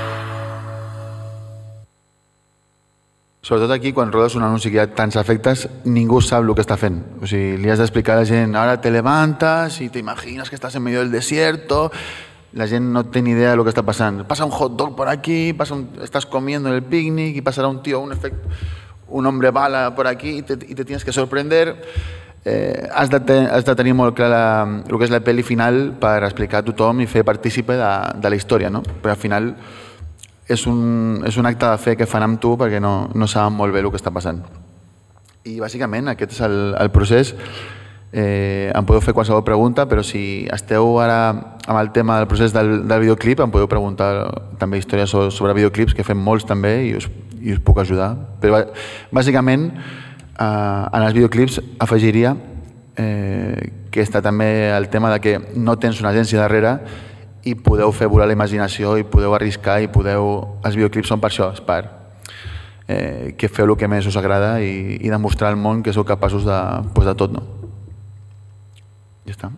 Sobretot aquí, quan rodes un anunci que hi ha tants efectes, ningú sap el que està fent. O sigui, li has d'explicar a la gent, ara te levantas y te imaginas que estás en medio del desierto. La gent no té ni idea de lo que está pasando. Pasa un hot dog por aquí, pasa un, estás comiendo en el picnic y pasará un tío, un efecto, un hombre bala por aquí y te, y te tienes que sorprender. Eh, has, de ten, has de tenir molt clar la, el que és la pel·li final per explicar a tothom i fer partícipe de, de la història, no? Però al final és un, és un acte de fe que fan amb tu perquè no, no saben molt bé el que està passant. I bàsicament aquest és el, el procés. Eh, em podeu fer qualsevol pregunta, però si esteu ara amb el tema del procés del, del videoclip, em podeu preguntar també històries sobre, sobre videoclips, que fem molts també i us, i us puc ajudar. Però bàsicament eh, en els videoclips afegiria eh, que està també el tema de que no tens una agència darrere i podeu fer volar la imaginació i podeu arriscar i podeu... Els videoclips són per això, és per eh, que feu el que més us agrada i, i demostrar al món que sou capaços de, pues, de tot, no? Ja està.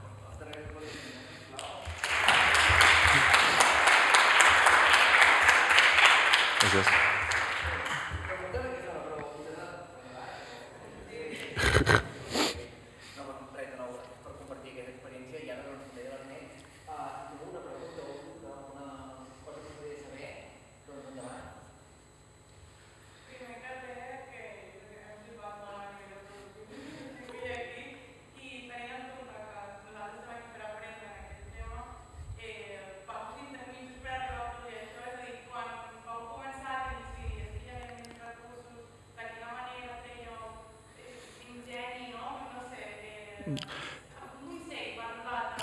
Gràcies. Eh, vamos a intervenir para la proyecto de cuando vamos a comenzar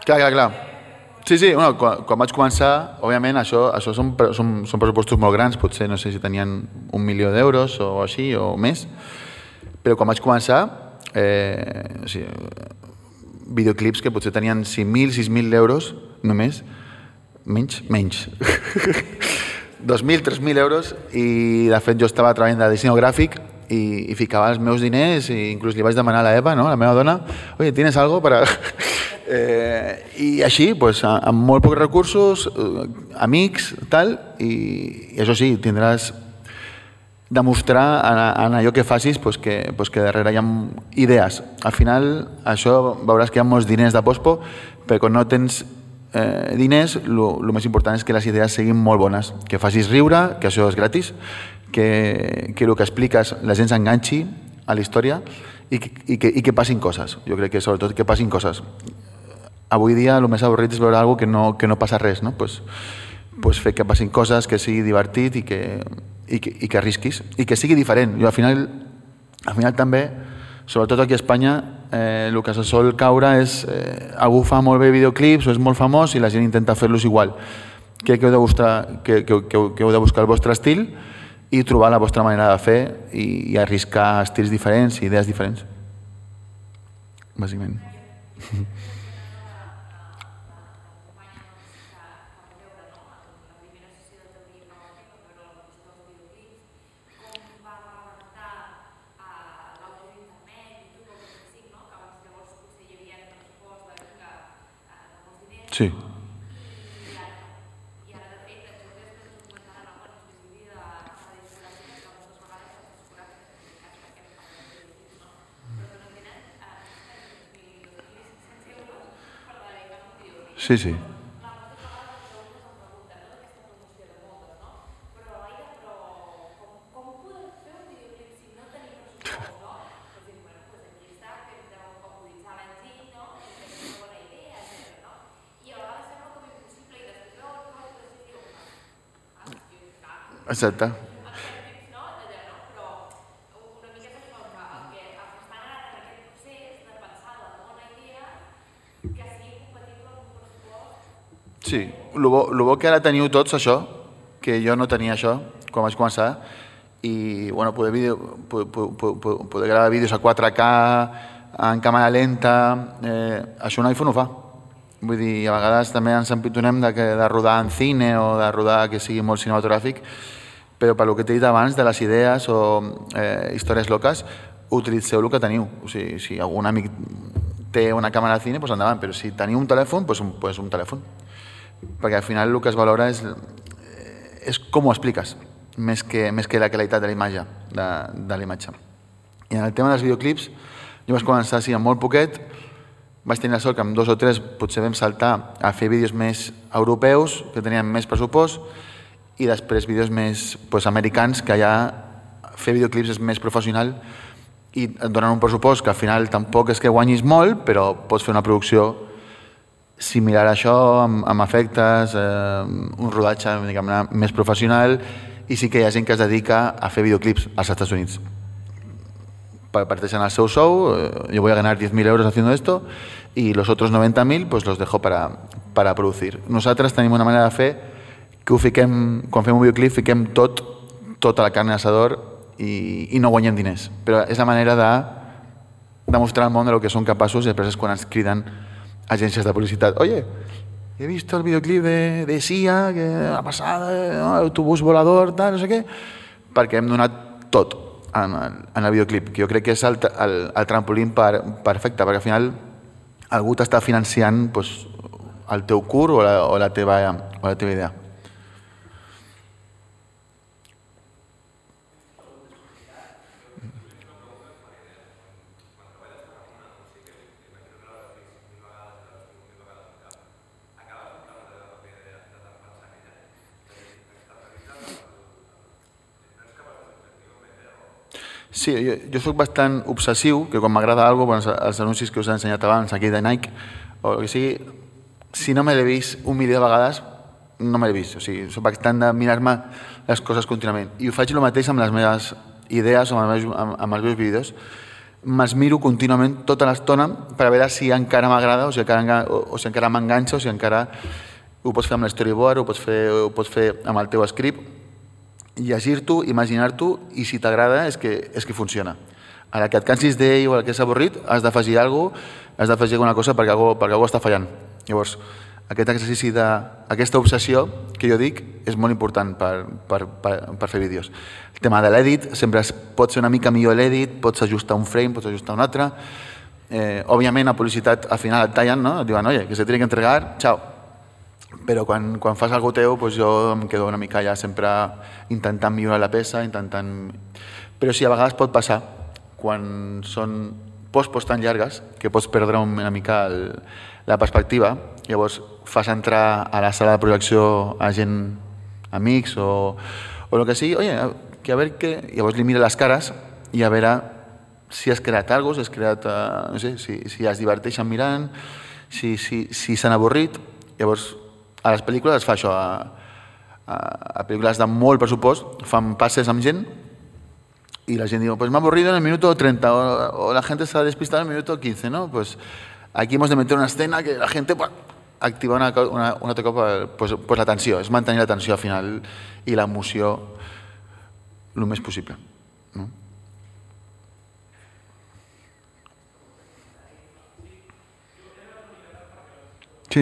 Clar, clar, clar. Sí, sí, bueno, quan, quan vaig començar, òbviament, això, això són, són, són pressupostos molt grans, potser no sé si tenien un milió d'euros o així, o més, però quan vaig començar, eh, o sigui, videoclips que potser tenien cinc mil, sis mil euros només, menys, menys, dos mil, tres mil euros, i de fet jo estava treballant de disseny gràfic i, i ficava els meus diners, i inclús li vaig demanar a la Eva, no, la meva dona, oye, ¿tienes algo para...? Eh, I així, pues, amb molt pocs recursos, eh, amics, tal, i, i això sí, tindràs demostrar en, en allò que facis pues, que, pues, que darrere hi ha idees. Al final, això veuràs que hi ha molts diners de pospo, però quan no tens eh, diners, el més important és que les idees siguin molt bones, que facis riure, que això és gratis, que, que el que expliques la gent s'enganxi a la història i que, i, que, i que passin coses. Jo crec que sobretot que passin coses. Avui dia el més avorrit és veure alguna cosa que no, que no passa res, no? Pues, pues fer que passin coses, que sigui divertit i que, i que, i que arrisquis, i que sigui diferent. Jo al final, al final també, sobretot aquí a Espanya, eh, el que se sol caure és eh, algú fa molt bé videoclips o és molt famós i la gent intenta fer-los igual. Crec que heu de buscar, que, que, que, que heu de buscar el vostre estil i trobar la vostra manera de fer i, i arriscar estils diferents i idees diferents. Bàsicament. Sí. Sí, sí. Exacte. Sí, el bo, el bo que ara teniu tots això, que jo no tenia això quan vaig començar, i bueno, poder, vídeo, poder, poder, poder gravar vídeos a quatre K, en càmera lenta, eh, això un iPhone ho fa. Vull dir, a vegades també ens empitonem de, que, de rodar en cine o de rodar que sigui molt cinematogràfic, però per el que t'he dit abans de les idees o eh, històries loques, utilitzeu el que teniu. O sigui, si algun amic té una càmera de cine, doncs endavant, però si teniu un telèfon, doncs un, doncs un telèfon. Perquè al final el que es valora és, és com ho expliques, més que, més que la qualitat de la imatge. De, de la imatge. I en el tema dels videoclips, jo vaig començar sí, amb molt poquet, vaig tenir la sort que amb dos o tres potser vam saltar a fer vídeos més europeus, que tenien més pressupost, i després vídeos més pues, americans, que allà fer videoclips és més professional i et donen un pressupost que al final tampoc és que guanyis molt, però pots fer una producció similar a això, amb, amb efectes, eh, un rodatge diguem, més professional, i sí que hi ha gent que es dedica a fer videoclips als Estats Units. Parteixen el seu sou, eh, yo voy a ganar diez mil euros haciendo esto, y los otros noventa mil pues los dejo para, para producir. Nosaltres tenim una manera de fer que ho fiquem, quan fem un videoclip, fiquem tot, tota la carn a l'assador i, i no guanyem diners. Però és la manera de demostrar al món de lo que són capaços i després és quan ens criden agències de publicitat. Oye, he visto el videoclip de, de Sia, que la passada, ¿no? Autobús volador, tal, no sé què, perquè hem donat tot en el, en el videoclip, que jo crec que és el, el, el trampolín per, perfecte, perquè al final algú t'està financiant pues, el teu curt o la, o la, teva, o la teva idea. Sí, jo, jo soc bastant obsessiu, que quan m'agrada alguna cosa, bueno, els anuncis que us he ensenyat abans, aquí de Nike, o el que sigui, si no me l'he vist un milió de vegades, no me l'he vist. O sigui, soc bastant de mirar-me les coses contínuament. I ho faig el mateix amb les meves idees o amb, amb, amb els meus vídeos. me'ls miro contínuament tota l'estona per veure si encara m'agrada o si encara, o, o si encara m'enganxa o si encara ho pots fer amb l'storyboard, ho pots fer, ho pots fer amb el teu script, llegir-t'ho, imaginar-t'ho i si t'agrada és que, és que funciona. A la que et cansis d'ell o a la que és avorrit has d'afegir alguna cosa, has d'afegir alguna cosa perquè algú, perquè algú està fallant. Llavors, aquest exercici d'aquesta obsessió que jo dic és molt important per, per, per, per fer vídeos. El tema de l'edit, sempre es pot ser una mica millor l'edit, pots ajustar un frame, pots ajustar un altre. Eh, òbviament, a publicitat al final et tallen, no? Et diuen, oye, que se tiene que entregar, chao. Però quan, quan fas alguna cosa teu, doncs jo em quedo una mica ja sempre intentant millorar la peça, intentant... Però sí, a vegades pot passar, quan són post-post tan llargues, que pots perdre una mica el, la perspectiva, llavors fas entrar a la sala de projecció a gent, amics o, o el que sigui, oye, que a veure què... Llavors li mira les cares i a veure si has creat alguna cosa, si has creat, uh, no sé, si, si es diverteixen mirant, si s'han si, si avorrit. Llavors, a les pel·lícules es fa això, a, a, a pel·lícules de molt pressupost, fan passes amb gent y la gente dice, pues me ha aburrido en el minuto treinta o, o la gente se ha despistado en el minuto quince, ¿no? Pues aquí hemos de meter una escena que la gente pues, activa una, una, una altra cop pues, pues la tensió, és mantenir la tensió al final i l'emoció el més possible. No? Sí.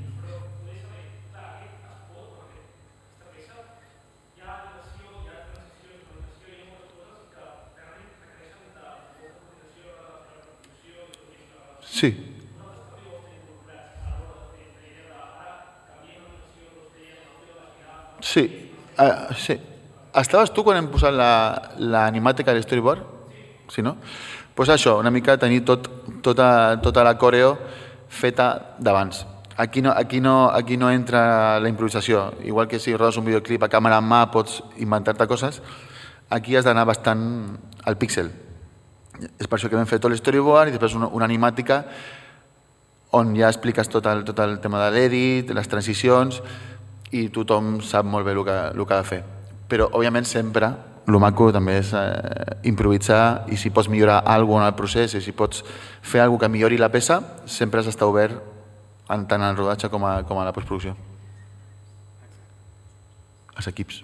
Sí. Sí. Uh, sí. Estaves tu quan hem posat l'animàtica la, a l'storyboard? Sí, no? Doncs pues això, una mica tenir tot, tota, tota la coreo feta d'abans. Aquí no, aquí, no, aquí no entra la improvisació. Igual que si rodes un videoclip a càmera en mà pots inventar-te coses, aquí has d'anar bastant al píxel. És per això que vam fer tot l'storyboard i després una, una animàtica on ja expliques tot el, tot el tema de l'edit, les transicions i tothom sap molt bé el que, el que ha de fer. Però, òbviament, sempre el maco també és eh, improvisar i si pots millorar alguna cosa en el procés i si pots fer alguna cosa que millori la peça, sempre has d'estar obert tant en el rodatge com a, com a la postproducció. Els equips.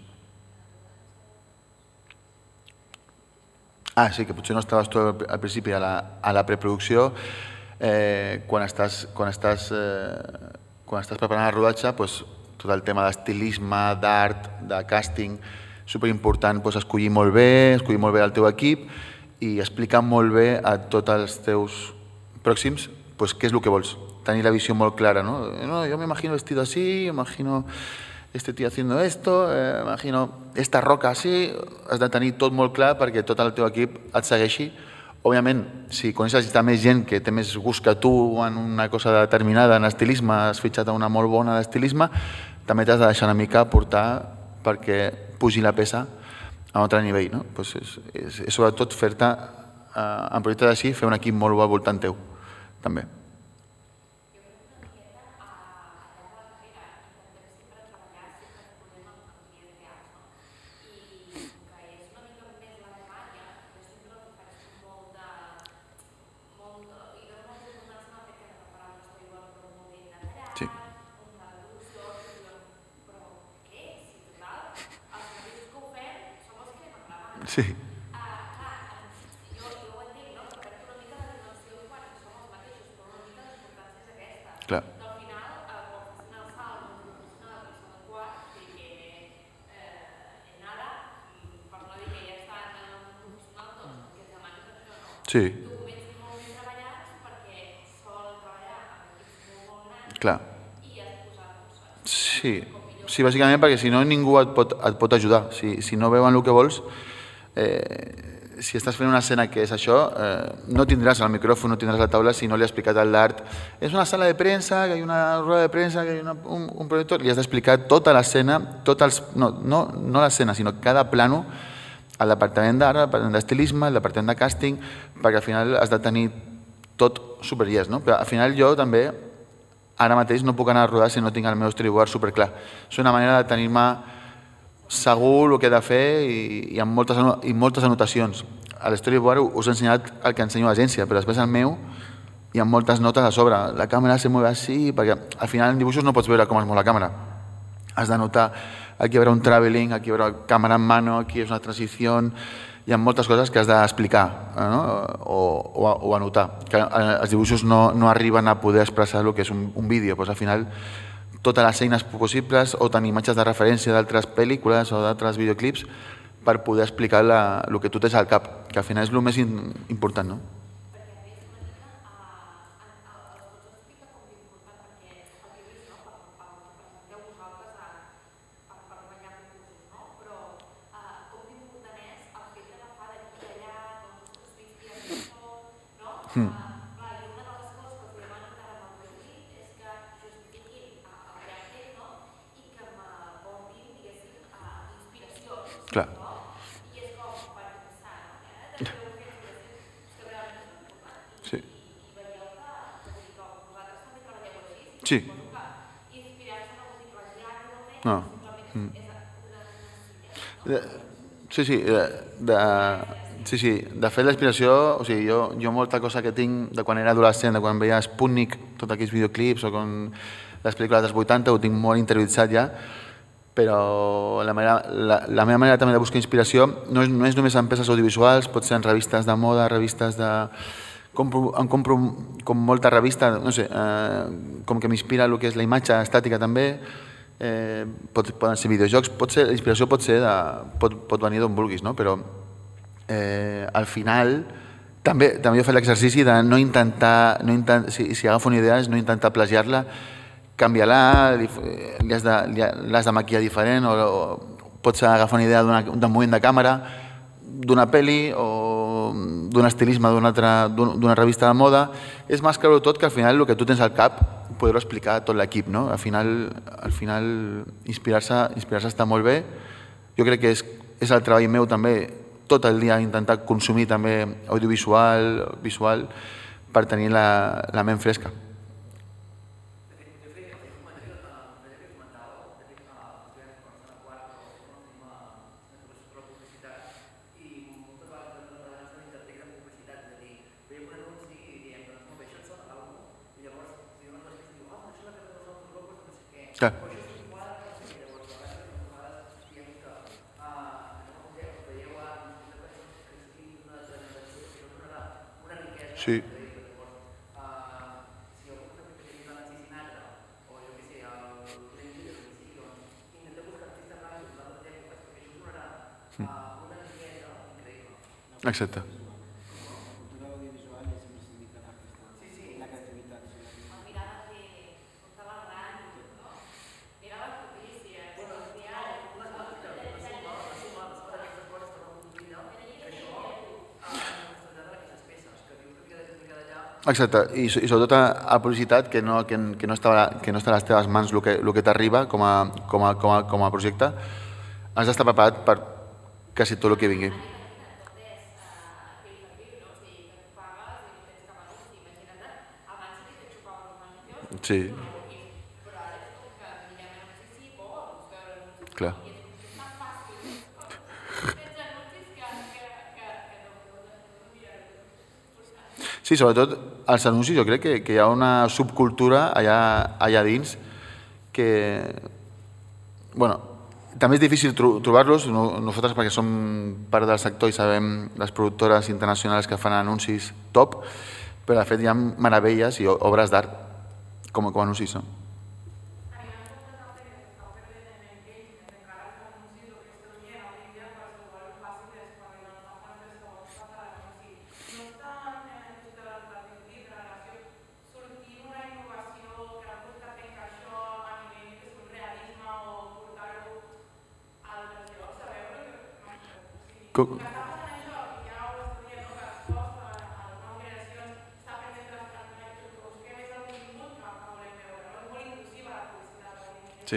Ah, sí, que potser no estaves tu al principi a la, a la preproducció. Eh, quan, estàs, quan, estàs, eh, quan estàs preparant el rodatge, doncs, tot el tema d'estilisme, d'art, de càsting, superimportant doncs, escollir molt bé, escollir molt bé el teu equip i explicar molt bé a tots els teus pròxims doncs, què és el que vols. Tenir la visió molt clara, no? No, yo me imagino vestido así, me imagino este tío haciendo esto, eh, imagino esta roca así, has de tenir tot molt clar perquè tot el teu equip et segueixi. Òbviament, si coneixes més gent que té més gust que tu en una cosa determinada, en estilisme, has fitxat una molt bona d'estilisme, també t'has de deixar una mica portar perquè pugi la peça a un altre nivell. No? Pues és, és, és sobretot fer-te, eh, en projectes així, fer un equip molt bo al voltant teu, també. Sí. Clar. Sí. Clar. Sí, sí, bàsicament perquè si no ningú et pot, et pot ajudar. Si, si no veuen el que vols, eh, si estàs fent una escena que és això, eh, no tindràs el micròfon, no tindràs la taula si no li has explicat al d'art. És una sala de premsa, que hi ha una roda de premsa, que hi ha una, un, un projector, li has d'explicar tota l'escena, tots els, no, no, no l'escena, sinó cada plano, al departament d'art, al departament d'estilisme, al departament de càsting, perquè al final has de tenir tot superllès, no? Però al final jo també, ara mateix no puc anar a rodar si no tinc el meu storyboard superclar. És una manera de tenir-me segur el que he de fer i, i amb moltes, i moltes anotacions. a l'storyboard us he ensenyat el que ensenyo a l'agència, però després al meu hi ha moltes notes a sobre. La càmera se mueve així, perquè al final en dibuixos no pots veure com es mou la càmera. Has de notar, aquí hi haurà un traveling, aquí hi haurà càmera en mano, aquí és una transició. Hi ha moltes coses que has d'explicar o anotar. Els dibuixos no arriben a poder expressar el que és un vídeo. Al final, totes les eines possibles o tenir imatges de referència d'altres pel·lícules o d'altres videoclips per poder explicar el que tu tens al cap, que al final és el més important, no? Hmm. Clar. Sí. Sí. No. Mm. Sí, sí. De... Sí, sí, de fet l'inspiració, o sigui, jo, jo molta cosa que tinc de quan era adolescent, de quan veia Sputnik, tots aquells videoclips o com les pel·lícules dels vuitanta, ho tinc molt interioritzat ja, però la, manera, la, la meva manera també de buscar inspiració no és, no és només en peces audiovisuals, pot ser en revistes de moda, revistes de... Compro, em compro com molta revista, no sé, eh, com que m'inspira el que és la imatge estàtica també, eh, pot, poden ser videojocs, pot ser, la inspiració pot, ser de, pot, pot venir d'on vulguis, no? Però Eh, al final també, també he fet l'exercici de no intentar, no intent, si, si agafo una idea és no intentar plagiar-la, canviar-la, li has de, l'has de maquillar diferent o, o pots agafar una idea d'un moviment de càmera, d'una pel·li o d'un estilisme d'una revista de moda. És més que tot que al final el que tu tens al cap poder-ho explicar a tot l'equip, no? Al final, al final inspirar-se inspirar-se està molt bé. Jo crec que és, és el treball meu també tot el dia intentar consumir també audiovisual, visual, per tenir la, la ment fresca. Clar. Sí. Exacte. Exacte, i, i sobretot a publicitat, que no, que, que no, està, que no està a les teves mans el que, el que t'arriba com, a, com, a, com, a, com a projecte, has d'estar preparat per quasi tot el que vingui. Sí. Clar. Sí, sobretot als anuncis jo crec que, que hi ha una subcultura allà, allà dins que, bueno, també és difícil tro trobar-los, nosaltres perquè som part del sector i sabem les productores internacionals que fan anuncis top, però de fet hi ha meravelles i obres d'art com, com anuncis, no? Sí.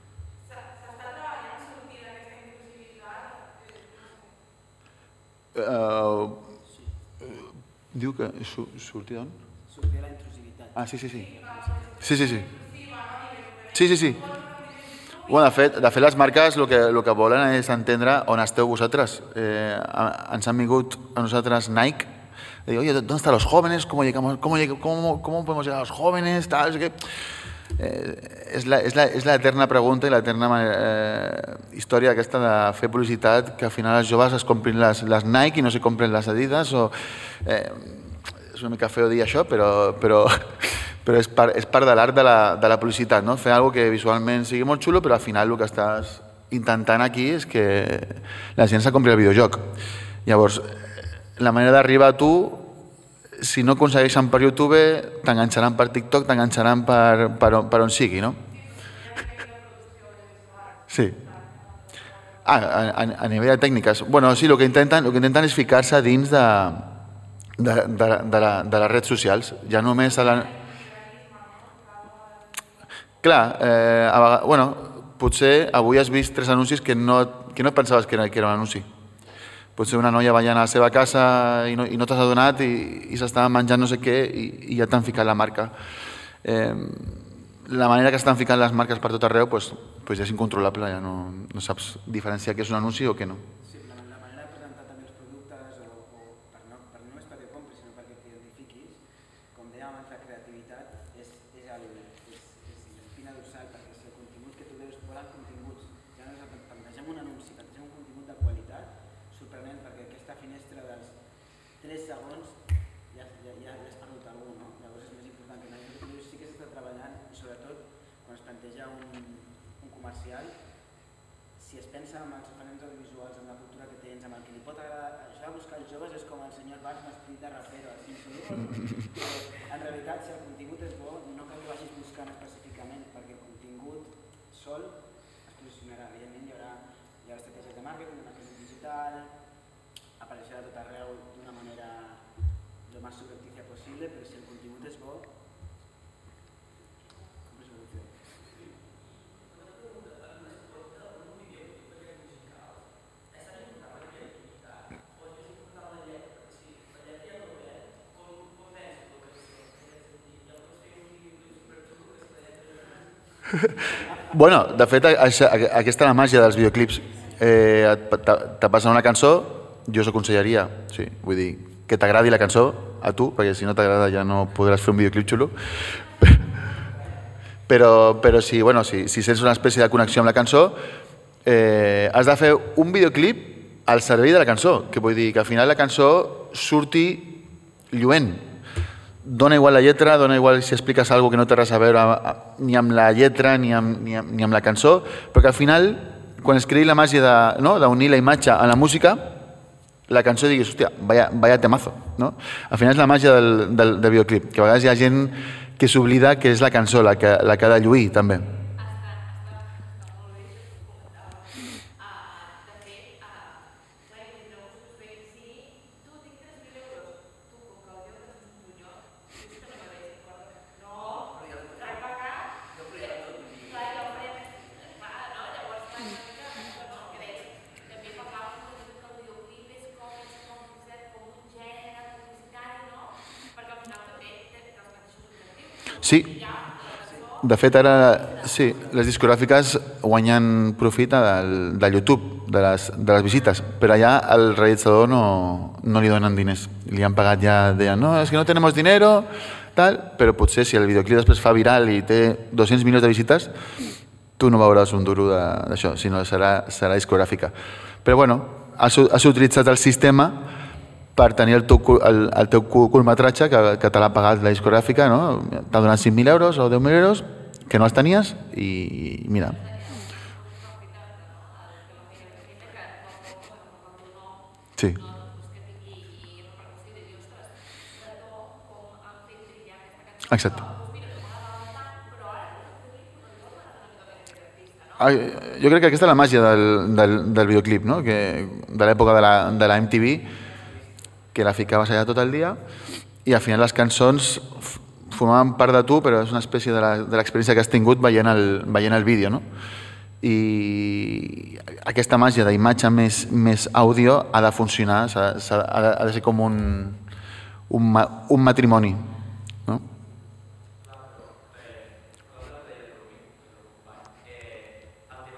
Uh, diu que sortir d'on? Sortir de la intrusivitat. Ah, sí, sí, sí. Sí, sí, sí. Sí, sí, sí. Bueno, de fet, de fet, les marques el que, el que volen és entendre on esteu vosaltres. Eh, ens han vingut a nosaltres Nike, de dir, oye, ¿dónde están los jóvenes? ¿Cómo, llegamos, cómo, cómo, cómo podemos llegar a los jóvenes? Tal, que... eh, és, la, és, la, és la eterna pregunta i l'eterna eh, història aquesta de fer publicitat, que al final els joves es comprin les, les Nike i no se compren les Adidas. O, eh, és una mica feo dir això, però... però però és part, és part de l'art de, la, de la publicitat, no? Fer alguna que visualment sigui molt xulo, però al final el que estàs intentant aquí és que la gent se compri el videojoc. Llavors, la manera d'arribar a tu, si no aconsegueixen per YouTube, t'enganxaran per TikTok, t'enganxaran per, per, on, per on sigui, no? Sí. Ah, a, a, a nivell de tècniques. Bueno, sí, el que intenten, el que intenten és ficar-se dins de, de, de, de, la, de les redes socials. Ja només a la... Clar, eh, a vegades, bueno, potser avui has vist tres anuncis que no, que no pensaves que era, que era un anunci. Potser una noia ballant a la seva casa i no, i no t'has adonat i, i s'estava menjant no sé què i, i ja t'han ficat la marca. Eh, la manera que estan ficant les marques per tot arreu pues, pues ja és incontrolable, ja no, no saps diferenciar què és un anunci o què no. Sí, la, la manera de presentar també els productes o, o per no, per no només perquè compris, sinó perquè t'identifiquis, com dèiem abans, la creativitat és, és el... És, espina dorsal, perquè si el contingut que tu veus fora continguts, ja no és plantegem un anunci, plantegem un contingut de qualitat sorprenent, perquè aquesta finestra dels tres segons ja, ja, ja has perdut algú, no? Llavors és més important que no. Jo sí que s'està treballant, i sobretot quan es planteja un, un comercial, si es pensa en els referents audiovisuals, en la cultura que tens, amb el que li pot agradar, això de buscar els joves és com el senyor Barnes m'esperit de rapero, al Simpson. En realitat, si el contingut és bo, no cal que vagis buscant específicament, perquè el contingut sol es posicionarà. Evidentment hi haurà, hi haurà estratègies de màrqueting, de màrqueting digital, apareixerà a tot arreu d'una manera lo més subvertícia possible, però si el contingut és bo, com és solució? Bueno, de fet, aquesta és la màgia dels videoclips. Eh, te passen una cançó, jo s'aconsellaria, sí, vull dir, que t'agradi la cançó a tu, perquè si no t'agrada ja no podràs fer un videoclip xulo. Però, però si, bueno, si, si sents una espècie de connexió amb la cançó, eh, has de fer un videoclip al servei de la cançó, que vull dir que al final la cançó surti lluent. Dona igual la lletra, dona igual si expliques alguna cosa que no té res a veure ni amb la lletra ni amb, ni amb, ni amb la cançó, perquè al final, quan es creï la màgia d'unir no, la imatge a la música, la cançó diguis, hòstia, vaya, vaya temazo. No? Al final és la màgia del, del, del videoclip, que a vegades hi ha gent que s'oblida que és la cançó la que, la que ha de lluir, també. Sí, de fet ara sí, les discogràfiques guanyen profit del, de YouTube, de les, de les visites, però allà el realitzador no, no li donen diners. Li han pagat ja, deien, no, és que no tenemos dinero, tal, però potser si el videoclip després fa viral i té dos-cents milions de visites, tu no veuràs un duro d'això, sinó serà, serà discogràfica. Però bueno, has, has utilitzat el sistema per tenir el teu, el, el teu curtmetratge que, que te l'ha pagat la discogràfica, no? T'ha donat cinc mil euros o deu mil euros, que no els tenies, i, i mira. Sí. Exacte. Jo crec que aquesta és la màgia del, del, del videoclip, no? Que, de l'època de, la, de la M T V, que la ficaves allà tot el dia i al final les cançons formaven part de tu, però és una espècie de l'experiència que has tingut veient el, veient el vídeo, no? I aquesta màgia d'imatge més, més àudio ha de funcionar, ha, ha, ha de ser com un, un, un matrimoni, no? Eh,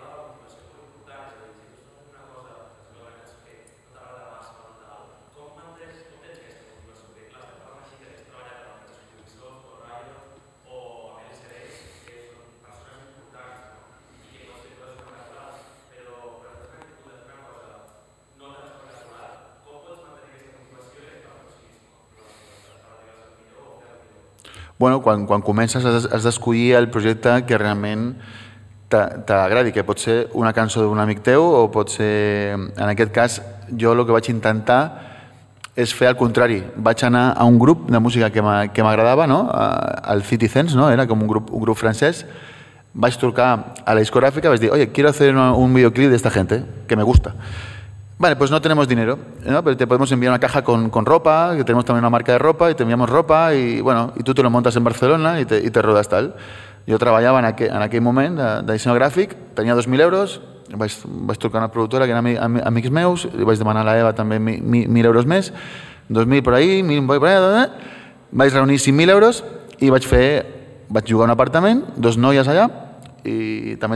bueno, quan, quan comences has, has d'escollir el projecte que realment t'agradi, que pot ser una cançó d'un amic teu o pot ser, en aquest cas, jo el que vaig intentar és fer el contrari. Vaig anar a un grup de música que m'agradava, no? El Citizens, no? Era com un grup, un grup francès. Vaig trucar a la discográfica, vaig dir, oye, quiero hacer un videoclip de esta gente, que me gusta. Vale, pues no tenemos dinero, ¿no? Pero te podemos enviar una caja con, con ropa, que tenemos también una marca de ropa, y te enviamos ropa, y bueno, y tú te lo montas en Barcelona y te, y te rodas tal. Jo treballava en aquell, en aquell moment de, de disseny gràfic, tenia dos mil euros, vaig, vaig trucar a una productora que eren ami, amics meus, li vaig demanar a la Eva també mil euros més, dos mil per ahí, mil per ahí, vaig reunir cinc mil euros i vaig fer, vaig jugar a un apartament, dos noies allà, i també...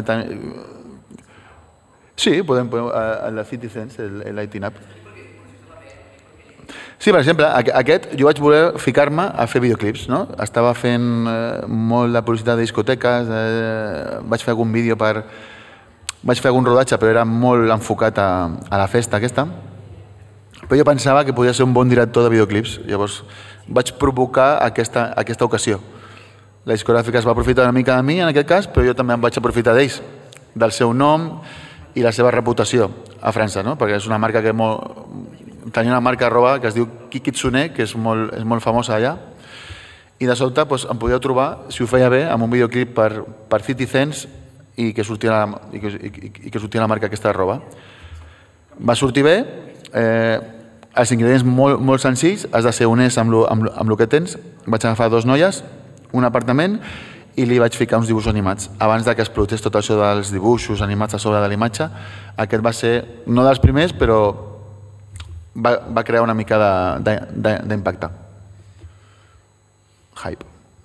Sí, podem, podem a la Citizens, el Lighting Up. Sí, per exemple, aquest, jo vaig voler ficar-me a fer videoclips, no? Estava fent molt de publicitat de discoteques, vaig fer algun vídeo per... Vaig fer algun rodatge, però era molt enfocat a, a la festa aquesta. Però jo pensava que podia ser un bon director de videoclips. Llavors vaig provocar aquesta, aquesta ocasió. La discogràfica es va aprofitar una mica de mi, en aquest cas, però jo també em vaig aprofitar d'ells, del seu nom i la seva reputació a França, no? Perquè és una marca que molt... Tenia una marca de roba que es diu Kikitsune, que és molt, és molt famosa allà, i de sobte doncs, em podíeu trobar, si ho feia bé, amb un videoclip per, per Citizens i que, sortia la, i, que, i, i que sortia la marca aquesta de roba. Va sortir bé, eh, els ingredients molt, molt senzills, has de ser honest amb el amb, amb lo que tens. Vaig agafar dos noies, un apartament, i li vaig ficar uns dibuixos animats. Abans de que explotés tot això dels dibuixos animats a sobre de l'imatge, aquest va ser, no dels primers, però Va, va crear una mica d'impacte. Hype.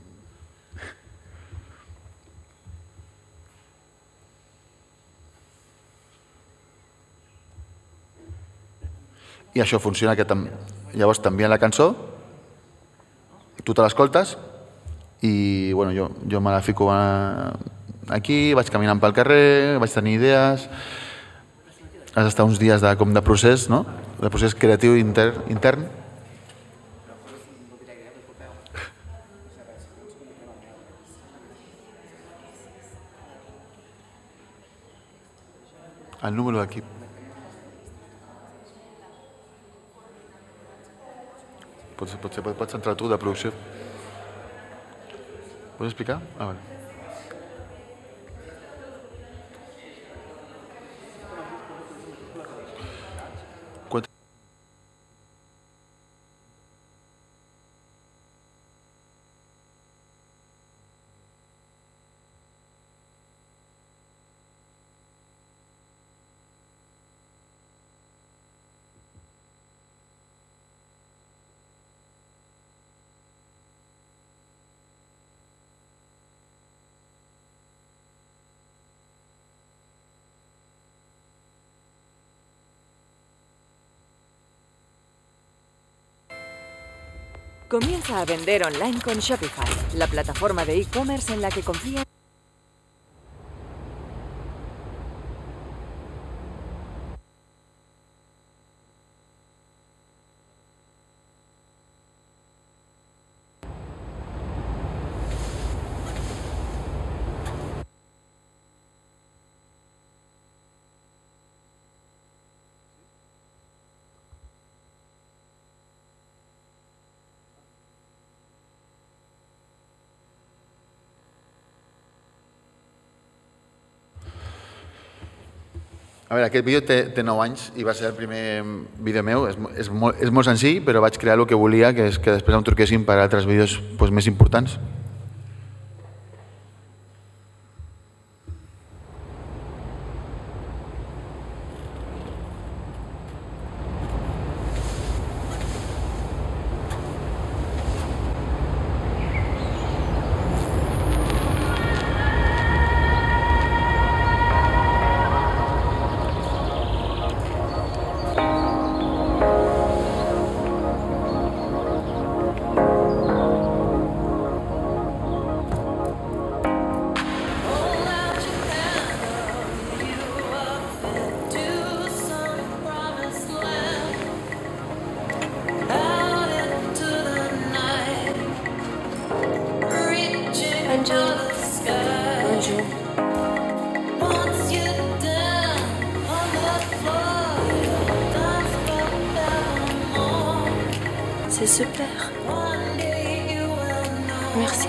I això funciona. Que tam... Llavors t'envien la cançó, tu te l'escoltes i bueno, jo, jo me la fico aquí, vaig caminant pel carrer, vaig tenir idees, has d'estar uns dies de, com de procés, no? De procés creatiu inter, intern. El número d'equip. Pots, pots, pots entrar tu de producció. Pots explicar? Ah, vale. Comienza a vender online con Shopify, la plataforma de e-commerce en la que confía. A veure, aquest vídeo té, té nou anys i va ser el primer vídeo meu. És, és, molt, és molt senzill, però vaig crear el que volia, que és que després em truquessin per a altres vídeos doncs, més importants. C'est super. Merci.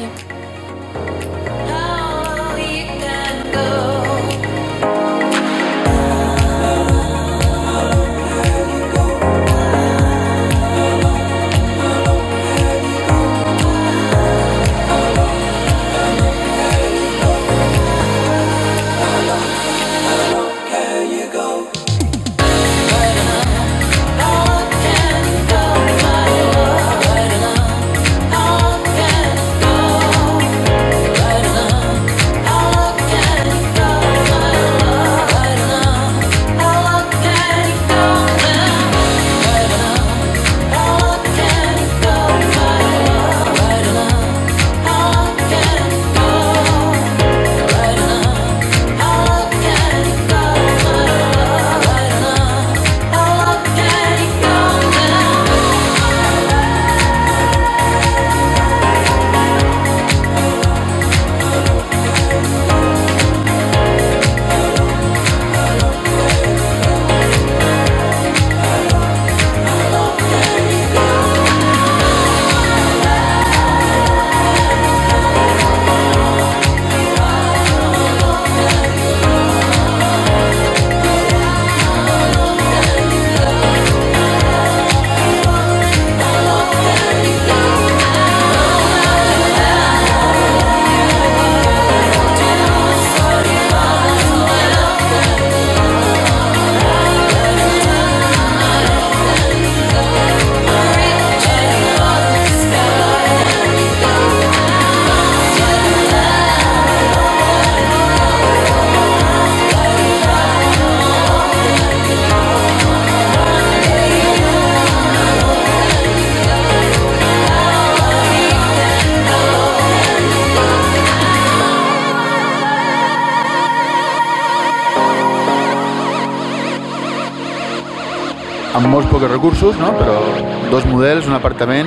amb molts pocs recursos, no? Però dos models, un apartament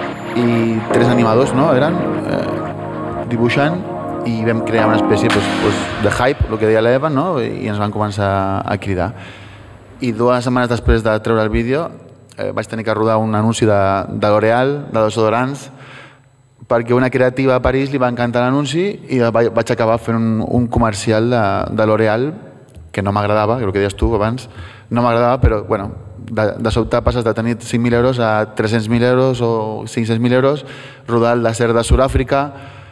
i tres animadors, no? Eren eh, dibuixant i vam crear una espècie pues, pues, de hype, el que deia l'Eva, no? I ens van començar a cridar. I dues setmanes després de treure el vídeo eh, vaig tenir que rodar un anunci de, de L'Oreal, de desodorants, perquè una creativa a París li va encantar l'anunci i vaig, vaig acabar fent un, un comercial de, de L'Oreal que no m'agradava, el que deies tu abans, no m'agradava, però bueno, de, de sobte passes de tenir cinc mil euros a tres-cents mil euros o cinc-cents mil euros, rodar el desert de Sud-àfrica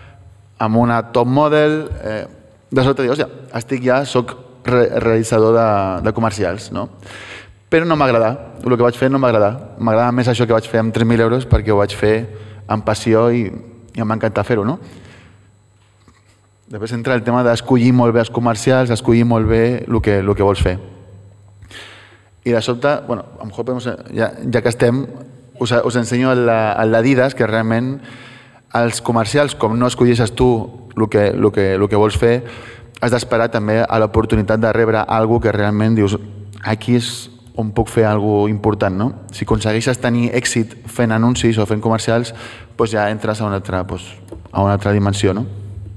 amb una top model, eh, de sobte dius, ja, estic ja, soc re realitzador de, de comercials, no? Però no m'agrada, el que vaig fer no m'agrada, m'agrada més això que vaig fer amb tres mil euros perquè ho vaig fer amb passió i, i em va encantar fer-ho, no? Després entra el tema d'escollir molt bé els comercials, escollir molt bé el que, el que vols fer. I de sobte, bueno, a lo mejor podemos, ja, ja que estem, us, us ensenyo el, el d'Adidas, que realment els comercials, com no escolleixes tu el que, el que, el que vols fer, has d'esperar també a l'oportunitat de rebre alguna que realment dius, aquí és on puc fer alguna cosa important, no? Si aconsegueixes tenir èxit fent anuncis o fent comercials, doncs ja entres a una altra, doncs, a una altra dimensió, no?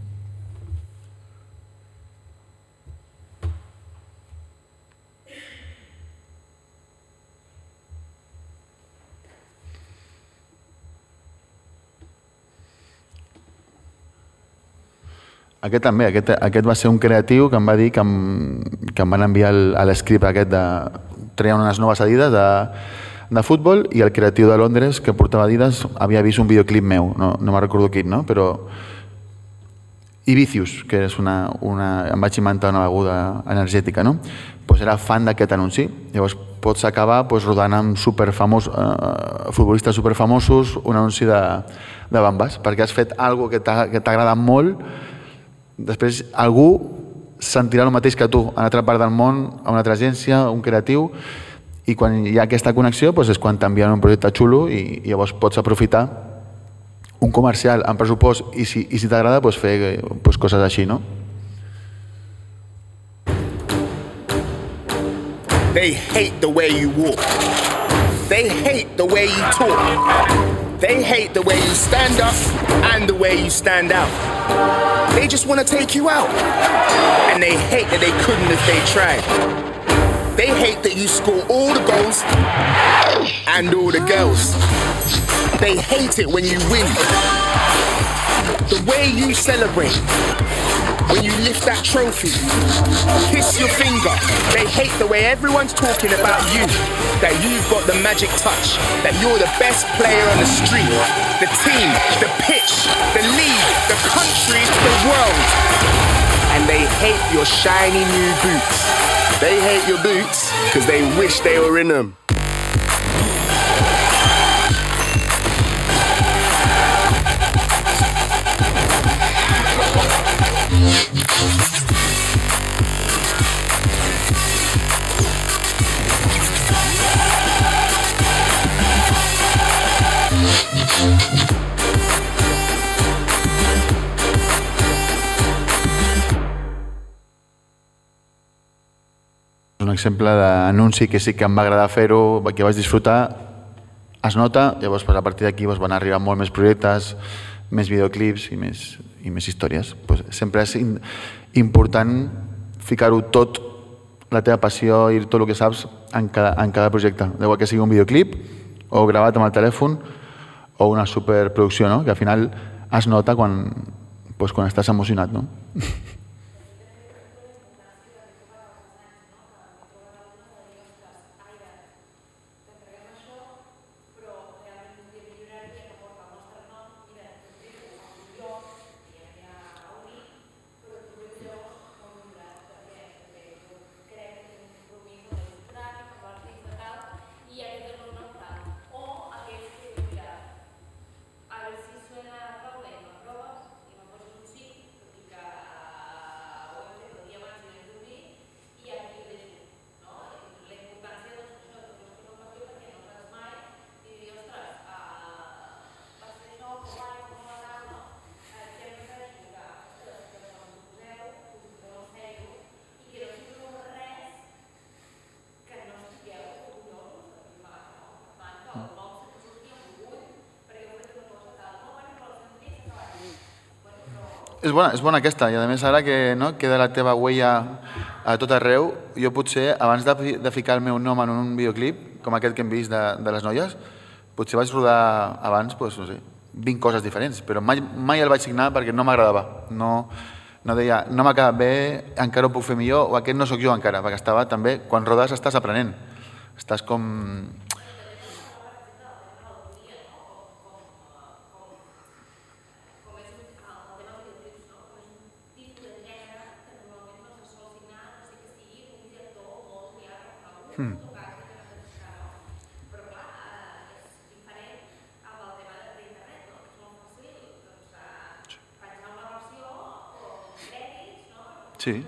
Aquest també, aquest, aquest va ser un creatiu que em va dir que em, que em van enviar el, a l'escript aquest de... treien unes noves Adidas de, de futbol i el creatiu de Londres que portava Adidas havia vist un videoclip meu, no, no me'n recordo quin, no? Però... I Vicious, que és una, una... em vaig inventar una beguda energètica, no? Pues era fan d'aquest anunci. Llavors pots acabar pues, rodant amb superfamos, eh, futbolistes superfamosos un anunci de, de bambes, perquè has fet alguna cosa que t'ha agradat molt. Després algú sentirà el mateix que tu en una altra part del món, a una altra agència, un creatiu, i quan hi ha aquesta connexió doncs és quan t'envien un projecte xulo i, i llavors pots aprofitar un comercial amb pressupost i si, i si t'agrada doncs fer doncs, coses així, no? They hate the way you walk. They hate the way you talk. They hate the way you stand up and the way you stand out. They just want to take you out. And they hate that they couldn't if they tried. They hate that you score all the goals and all the girls. They hate it when you win. The way you celebrate, when you lift that trophy, kiss your finger. They hate the way everyone's talking about you, that you've got the magic touch, that you're the best player on the street, the team, the pitch, the league, the country, the world. And they hate your shiny new boots. They hate your boots because they wish they were in them. Un exemple d'anunci que sí que em va agradar fer-ho, que vaig disfrutar, es nota, llavors a partir d'aquí van arribar molt més projectes, més videoclips i més, i més històries. Sempre és important ficar-ho tot, la teva passió i tot el que saps en cada, en cada projecte. Deu que sigui un videoclip o gravat amb el telèfon o una superproducció, no? Que al final es nota quan, pues, quan estàs emocionat, no? És bona, és bona aquesta, i a més ara que no, queda la teva huella a tot arreu, jo potser abans de, de ficar el meu nom en un videoclip, com aquest que hem vist de, de les noies, potser vaig rodar abans, pues, no sé, vint coses diferents, però mai, mai el vaig signar perquè no m'agradava. No, no deia, no m'ha quedat bé, encara ho puc fer millor, o aquest no sóc jo encara, perquè estava també, quan rodes estàs aprenent, estàs com... Hmm. Sí.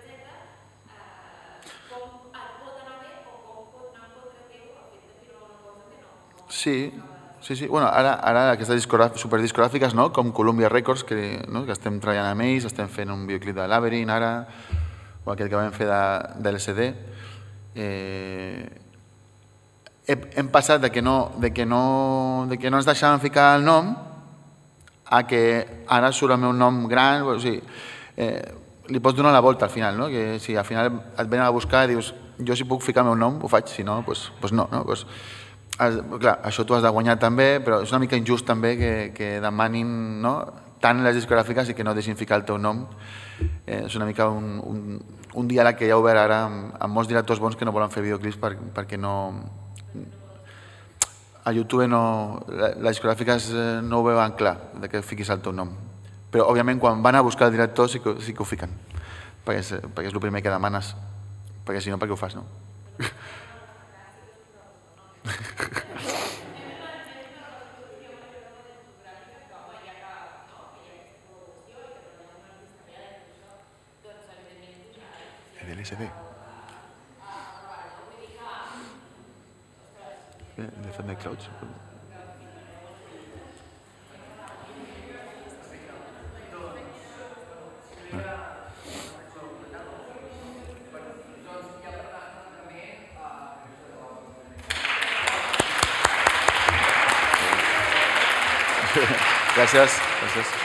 Sí, sí, sí. Bueno, ara, ara aquestes superdiscogràfiques, no? Com Columbia Records, que, no? que estem treballant amb ells, estem fent un videoclip de Labyrinth ara, o aquest que vam fer de, de l'L C D. Eh, hem passat de que, no, de, que no, de que no ens deixaven ficar el nom a que ara surt el meu nom gran, o sigui, eh, li pots donar la volta al final, no? Que si al final et venen a buscar i dius jo si puc ficar el meu nom ho faig, si no, doncs pues no. no? Pues, has, clar, això tu has de guanyar també, però és una mica injust també que, que demanin, no? Tant les discogràfiques i que no deixin ficar el teu nom. Eh, és una mica un, un, un diàleg que hi ha obert ara amb, amb molts directors bons que no volen fer videoclips per, perquè no... A YouTube no, les discogràfiques no ho veuen clar, de que fiquis el teu nom. Però, òbviament, quan van a buscar el director sí que, sí que ho fiquen, perquè és, perquè és el primer que demanes, perquè si no, per què ho fas, no? El L S D. El Thunder Clouds. Gràcies. Gràcies.